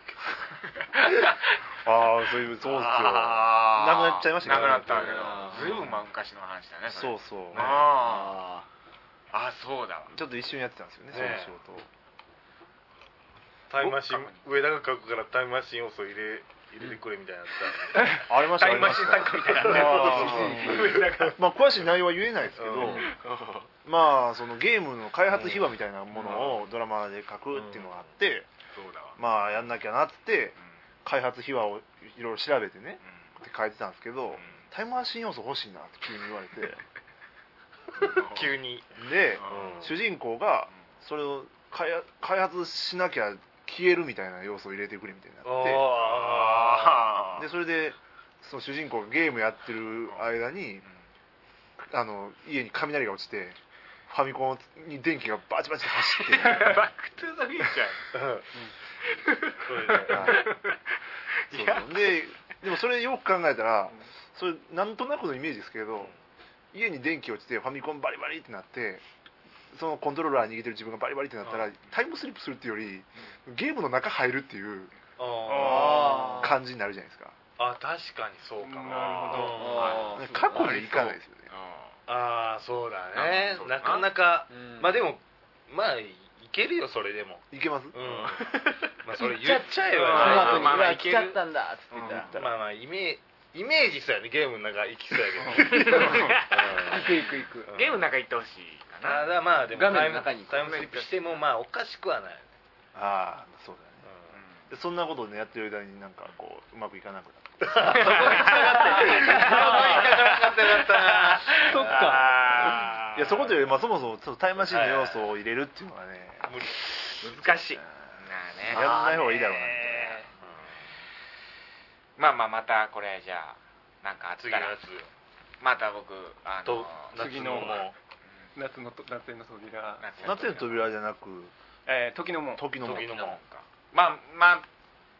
C: ああそういうそうっすよ。
A: あー
C: なくなっちゃいましたけど
A: なくなったけど
E: あー
A: ずいぶん昔の話だねそれ
C: そうそう。
A: あーあそうだわ
C: ちょっと一瞬やってたんですよね、その
B: ね
C: 仕事を。
B: タイムマシン上田が書くからタイムマシン要素入れ入れてくれみたいなやつ
C: ありました
A: タイムマシン作家みたいなね
C: あーまあ詳しい内容は言えないですけど、
B: うん
C: まあそのゲームの開発秘話みたいなものをドラマで書くっていうのがあって、
A: そうだわ
C: まあやんなきゃなっつって
A: う
C: 開発秘話をいろいろ調べてね
A: ん
C: って書いてたんですけど、
A: うん
C: タイムマシン要素欲しいなって急に言われて
B: 急に
C: で
A: うん
C: 主人公がそれを開発開発しなきゃ消えるみたいな要素を入れてくれみたいになって、
B: あ
A: あ
C: でそれでその主人公がゲームやってる間にあの家に雷が落ちてファミコンに電気がバチバチ走って
A: バックトゥザフューチャー
B: それで
C: はいそうそうででもそれよく考えたらそれなんとなくのイメージですけど家に電気落ちてファミコンバリバリってなってそのコントローラー握ってる自分がバリバリってなったらタイムスリップするっていうよりゲームの中入るっていう
B: あ
E: あ
C: 感じになるじゃないですか。
B: あ確かにそうかも
D: なるほど
B: うん
C: 過去にはいかないですよね。
B: ああそうだね
A: うん
B: なかなか
E: うん
B: まあでもまあいけるよそれでも
C: いけます？
B: うんまあそれ言っちゃえば
A: あー
B: ね
E: その後に「うわ
A: まあまあいける
E: 来ちゃったんだ」っつって言ったら
B: まあまあイメイメージそうやねゲームの中行きそうやけどうん
E: 行く行く行く
A: ゲームの中行ってほしいかな
B: ただまあでも
E: 画面
B: タイム
E: の中に
B: タイムスリップしてもまあおかしくはない
C: ああそうだね。
B: う
C: でそんなことをねやってる間になんかこううまくいかなくなって
B: んそこに繋がってそこに引っかからなかったよかったな
E: そっか
A: あー
C: いやそこというより、まあ、そもそもちょっとタイムマシンの要素を入れるっていうのはね、
B: 無理
A: 難しいなあね
C: やらない方がいいだろうなみたい
A: まあまあまたこれじゃあなんかあったら
B: 次のやつ
A: また僕あの
B: と
D: 次の
B: 夏も
D: 夏のと夏への扉、
C: な。夏の扉じゃなく
D: えー、時の門
C: 時の門
B: 時の門
A: かまあまあ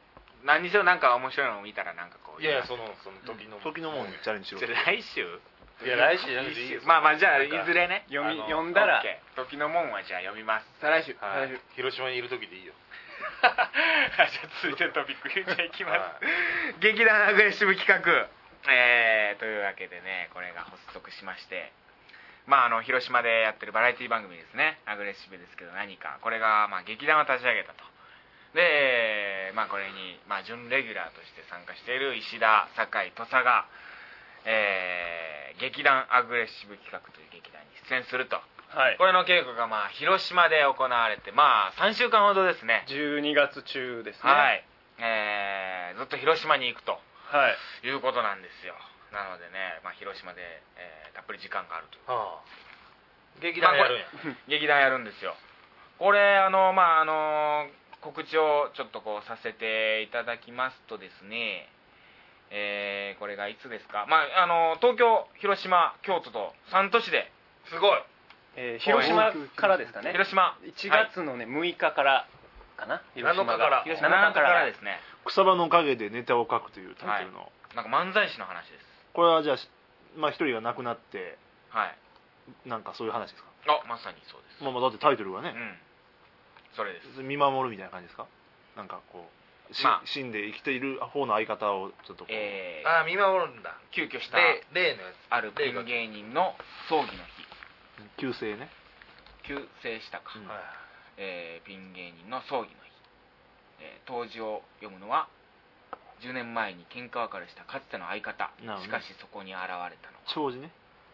A: 何にせよなんか面白いのを見たらなんかこう
B: いやいやそのその時の
C: 時の門にチャレンジしろ
A: それ来週
B: いや来週じゃなくていいです。
A: まあまあじゃあい
B: なんか
A: ずれね
D: 読み
A: あの
D: 読んだら
A: OK 時のもんはじゃあ読みます。
E: 再来週
B: はい
E: 再来週
B: 広島にいる時でいいよ。
A: じゃあ続いてのトピック言っちゃいきます、
B: は
A: 劇団アグレッシブ企画、えー、というわけでねこれが発足しまして、まああの広島でやってるバラエティ番組ですね。アグレッシブですけど何かこれがまあ劇団を立ち上げたと。でまあこれにまあ準レギュラーとして参加している石田酒井土佐が、えー、劇団アグレッシブ企画という劇団に出演すると。
D: はい
A: これの稽古がまあ広島で行われてまあさんしゅうかんほどですね。
D: じゅうにがつ中ですね。
A: はい、えー、ずっと広島に行くと
D: はい
A: いうことなんですよ。なのでね、まあ、広島で、えーたっぷり時間があるという、
B: はあ、劇団やるんや。
A: 劇団やるんですよ。これあのまああの告知をちょっとこうさせていただきますとですね、えーこれがいつですか、まああの東京広島京都とさん都市です
B: ごい。
D: えー広島からですかね。
A: 広島
D: いちがつのねむいかからかな。広島
B: なのかから
D: 広
A: なな
D: 島から
A: からですね。
C: 草場の陰でネタを書くというタイトルの、
A: なんか漫才師の話です。
C: これはじゃあまあ一人が亡くなって
A: はい。
C: なんかそういう話ですか？
A: あ、まさにそうです。
C: まあまあだってタイトルがね、
A: うん。それです。
C: 見守るみたいな感じですか？なんかこう、し
A: まあ
C: 死んで生きている方の相方をちょっとこう、
A: えー
B: ああ見守るんだ。
A: 急遽した
B: 例例のやつ。
A: あるピン芸人の葬儀の日、
C: 旧姓ね、
A: 急逝したか、
C: うん
B: はい
A: えーピン芸人の葬儀の日、えー当時を読むのはじゅうねんまえに喧嘩別れしたかつての相方、
C: なるほどね
A: しかしそこに現れたのは
C: 長寿ね、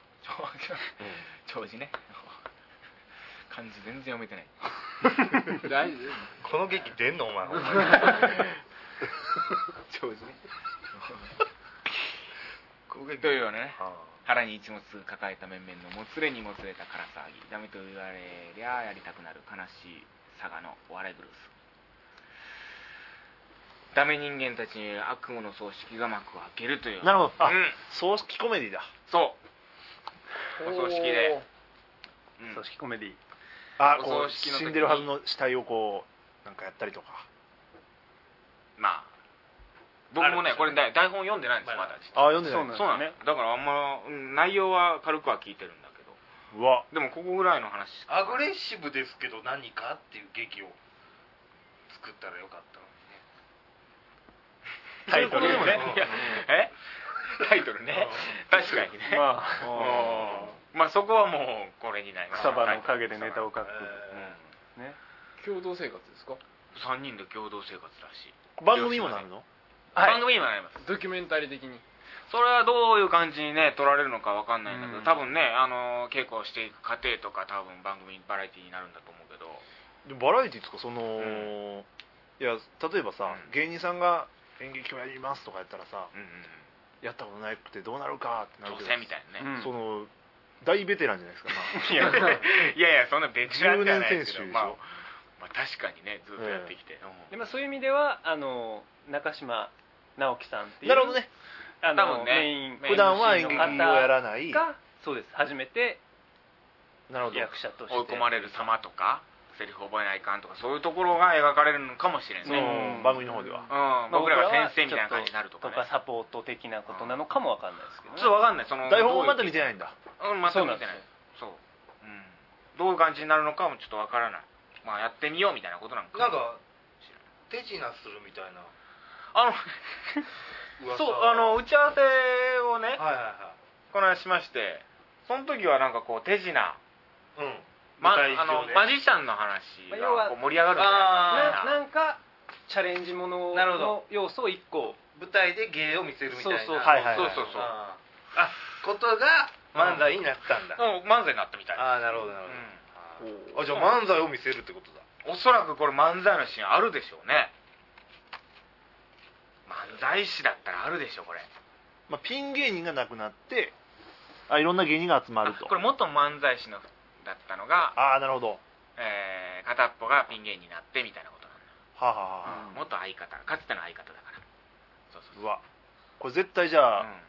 A: 長寿ね漢字全然読めてない
E: 大丈
B: この劇出んのお前。ほんまに
A: 長寿ねというようなね、
B: は
A: 腹に一物抱えた面々のもつれにもつれたから騒ぎ、ダメと言われりゃやりたくなる悲しい佐賀のお笑いブルース。ダメ人間たちによる悪夢の葬式が幕を開けるという。
C: なるほど、あ、
A: うん、
C: 葬式コメディだ。
A: そうお葬式で、うん
D: 組織コメディ。
C: あ、
A: お
C: こう
A: 葬式の時に
C: 死んでるはずの死体をこうなんかやったりとか。
A: まあ僕もね
B: ある
A: これ台本読んでないんですまだ。
C: あ、読んでない。
D: そう
A: そうなんね。だからあんまうん内容は軽くは聞いてるんだけど、
C: うわ、
A: でもここぐらいの話しか
B: アグレッシブですけど何かっていう劇を作ったらよかったの
D: タイトルね。
A: いやえタイトルね確かにね、
D: まあ
A: うんまあそこはもうこれになります。
D: 草場の陰でネタを書く。
A: うん
D: ね。
E: 夫共同生活ですか？
A: さんにんで共同生活らしい。
C: 番組にもなるの？
A: 番組にもなります。
E: ドキュメンタリー的に。
A: それはどういう感じにね撮られるのかわかんないんだけど、
E: うん
A: 多分ねあの稽古をしていく過程とか多分番組バラエティになるんだと思うけど、
C: でもバラエティーですか、その、
A: ん
C: いや例えばさ、
A: うん
C: 芸人さんが演劇をやりますとかやったらさ、
A: うんうん
C: やったことなくてどうなるかってなる
A: 女
C: けど、
A: 性みたいなね、
D: うん
C: その大ベテランじゃないですか、まあ
A: いやいやいやそんなベテランじゃないですけど、
C: じゅうねん選手でしょ、
A: まあ、まあ確かにねずっとやってきて、
D: でまあそういう意味ではあの中島直樹さんっていう
C: なるほどね、
D: あの
A: 多分ね
D: メイン
A: メイン
C: 普段は演劇をやらない、
D: がそうです初めて
C: なるほど、
D: 役者として
A: 追い込まれる様とかセリフ覚えないかんとかそういうところが描かれるのかもしれん
C: そ
A: ね、
C: の番組の方では、
A: うん
D: まあ
A: 僕らが
D: は
A: 先生みたいな感じになるとかね
D: ちょっとサポート的なことなのかもわかんないですけどね
A: ちょっとわかんないその
C: 台本をまだ見て
A: い
C: ないんだ、
A: うん全く見てないそう、うん、どういう感じになるのかもちょっとわからないまあやってみようみたいなことなんか
B: なんか手品するみたいな
A: あの
B: 噂
A: そうあの打ち合わせをね
B: はいはいは
A: この間しましてその時はなんかこう手品
B: いうん
A: ま、
B: 舞台上
A: あの
B: で
A: マジシャンの話
D: まあ要は
A: がこう盛り上がるんじゃないか
D: ななんかチャレンジもの
B: なるほど
D: の要素を一個
B: 舞台で芸を見せるみたいな
D: そうそう
C: はいはいはい
A: そうそうそう
B: あーあことが漫才になったんだ、
A: うん漫才になったみたい
B: ああなるほどなる
A: う
B: ほど、あじゃあ漫才を見せるってことだ
A: んおそらくこれ漫才のシーンあるでしょうね漫才師だったらあるでしょこれ
C: まあ、ピン芸人がなくなってあいろんな芸人が集まると、
A: あこれ元漫才師のだったのが、
C: ああなるほど、
A: えー片っぽがピン芸人になってみたいなことなんだ、
C: はあ、はあはあ
A: 元相方かつての相方だからそうそうそう
C: うわこれ絶対じゃあ、
A: うん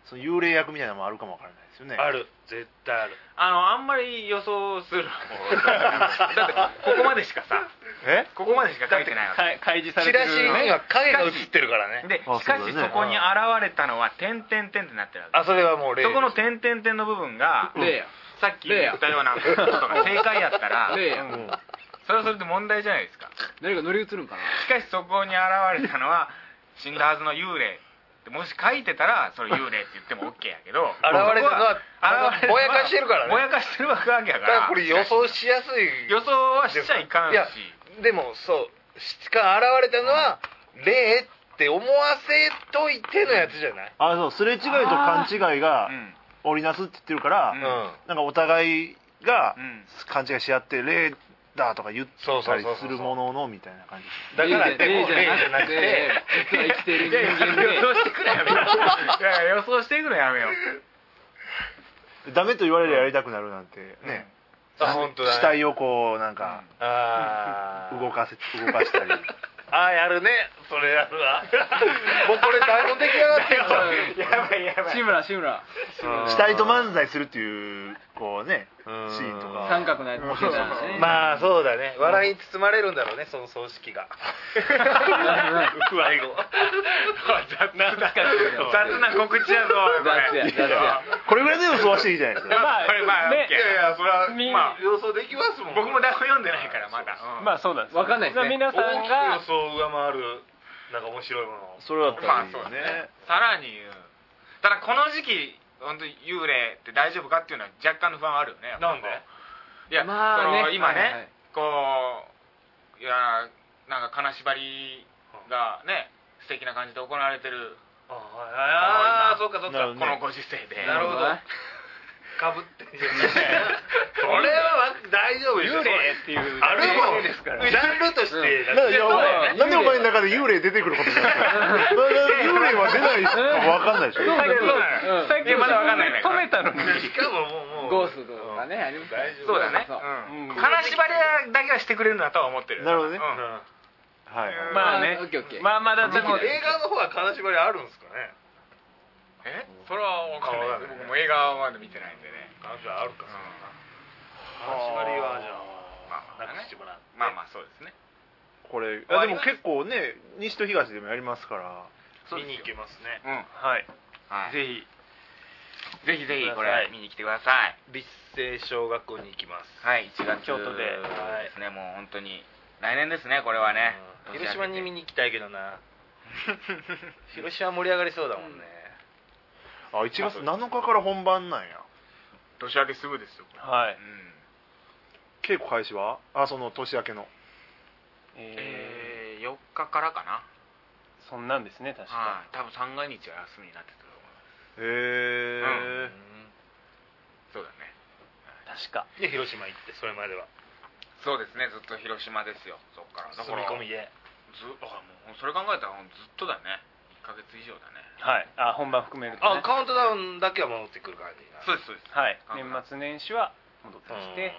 C: その幽霊役みたいなのもあるかもわからないですよね。
B: ある、絶対ある。
A: あのあんまり予想するのもだってここまでしかさ
C: え
A: ここまでしか書いてないわけ
D: か開示さ
B: チ
D: れてる
B: ラシには影が映ってるからね。
A: で
C: あ
A: しかし
C: そうだね
A: そこに現れたのは点々点ってなってるわけ
B: あ、それはもう例
A: そこの点々点の部分が
E: 例や
A: さっき言ったようなことが正解やったら
E: 例や
C: うん
A: それはそれで問題じゃないですか。
E: 誰か乗り移るんかな。
A: しかしそこに現れたのは死んだはずの幽霊ってもし書いてたらそれ幽霊って言っても OK やけど
B: 現れたのは
A: 現れたのは
B: ぼやかしてるからね。
A: ぼやかしてるわけやか
B: だから
A: ら
B: これ予想しやすい。
A: 予想はしちゃいかんし
B: いやでもそうしか現れたのは霊って思わせといてのやつじゃない。
C: あそうすれ違いと勘違いが
A: うん
C: 織りなすって言ってるから、
A: うん
C: なんかお互いが
A: うん
C: 勘違いし合って霊だとか言ったり
B: そうそうそうそう
C: するもののみたいな感じ。
B: だからでも
E: 霊じゃ
B: 霊じゃなくて
E: 実は生きてる
A: いやいや
E: 人間で
A: 予想してくれやめよういやいや予想してくれやめよう
C: ダメと言われるやりたくなるなんてね、
B: あ本当だね。
C: 死体をこうなんか
B: あー
C: 動かせ動かしたり
B: あーやるね。それやるわ。もうこれ台本出来上がってんじゃん。
A: やばいやばい
E: 志村志村
C: 死体と漫才するっていうこうねシ
B: うん
C: ーンとか
E: 三角のやつ見てたんですね。
B: まあそうだね。笑いに包まれるんだろうね、その葬式が。不愛語。
A: 雑な雑な告知やぞこれ
E: 雑や雑や
C: これぐらいで予想はしていいじゃないですか。
D: まあ
A: これまあ
D: ね
A: OK
B: いやいやそれは
D: み
A: まあ
B: 予想できますもん。
A: 僕も台本読んでないからまだうん
D: まあそうなんです
E: わかんないですね
D: 皆さん
B: 大きく
D: が
B: 予想を上回るなんか面白いもの。
C: それだったらいいよ
A: まあそう
C: ね。
A: さらに言うただこの時期本当に幽霊って大丈夫かっていうのは若干の不安あるよね。
B: なんで？
A: いや、
E: まあね
A: その今ね、
E: はいはい
A: こういやなんか金縛りがね素敵な感じで行われてる
B: ああ、そうかそうか。
C: なるほどね
A: このご時世で
B: なるほど。かぶって。それは大丈夫ですよ。
D: 幽霊っていう
B: あるもん
D: ですから
B: ジャンルとして。
C: なんでいやお
B: そうだ
C: 前
B: よね
C: なんでお前の中で幽霊出てくることになってる幽霊は出ないか分かんないでしょ。
E: そう
A: 最近そう
E: うん
A: 最近まだわかんないね
D: 止めたのに
B: しかももうもう
E: ゴーストとかねありますね
B: 大丈夫。
A: そうだね
E: そう
A: うん
D: うん
A: 金縛りだけはしてくれるなとは思ってる。
C: なるほどね
A: うん
B: うん
C: はいはい。
D: まあね
E: オッケーオッケー
D: まあまだでも
B: 映画の方は金縛りあるんですかね。
A: えそれは分かんない
B: あわかんない
A: 僕も映画まで見てないんでね。
B: 金縛りあるか。
A: うん
B: 金縛りはじゃ
A: ま
B: あな
A: あまあね
B: くしてもらって。
A: まあまあそうですね。
C: これいやでも結構ね西と東でもやりますから
B: 見に行けますね。
A: うん
D: はい
A: はい
D: ぜひ
A: ぜひぜひこ
B: ください
A: れ見に来てください。
B: 立成小学校に行きます。
A: はいいちがつ
D: 京都で
A: ですねもう本当に来年ですねこれはね。
B: うん広島に見に行きたいけどな。広島盛り上がりそうだもんね。
C: あいちがつなのかから本番なんや。
A: 年明けすぐですよこれ。
D: はい
A: うん
C: 稽古開始はあその年明けの
D: え
A: えーよっかからかな。
D: ーそんなんですね確か
A: はい多分三が日は休みになってたと思います。
C: へえ
A: そうだね。
D: 確か
B: で広島行ってそれまでは
A: そうですねずっと広島ですよそっから。だから
B: 住み込みで。
A: ずあもうそれ考えたらずっとだねいっかげつ以上だね。
D: はいあ本番含めるとね
B: あカウントダウンだけは戻ってくる感じな。
A: そうですそうです。
D: はい
A: あ
D: 年末年始は戻ってきて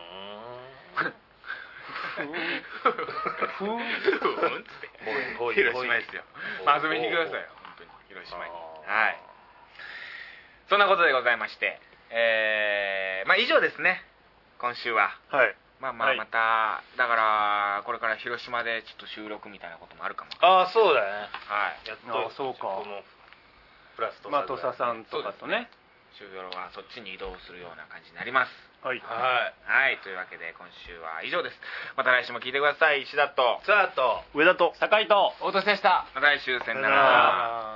A: ふーんっつって広島ですよ。まあ遊びに来てくださいよ本当に広島に。はいそんなことでございましてえーまあ以上ですね今週は。
C: はい
A: まあまあ
D: はい
A: また、だからこれから広島でちょっと収録みたいなこともあるかも。
B: ああそうだね。
A: はい
B: やっと
D: あそうか
B: このプラスと
D: まあ土佐さんとかとね
A: 収録はそっちに移動するような感じになります。
D: はい
B: はい。
A: はいというわけで今週は以上です。また来週も聞いてください。石田と
B: さあと
C: 上田と
D: 酒井と
E: 大年でした。
A: また来週さよな
B: さよな
A: ら。
B: ら。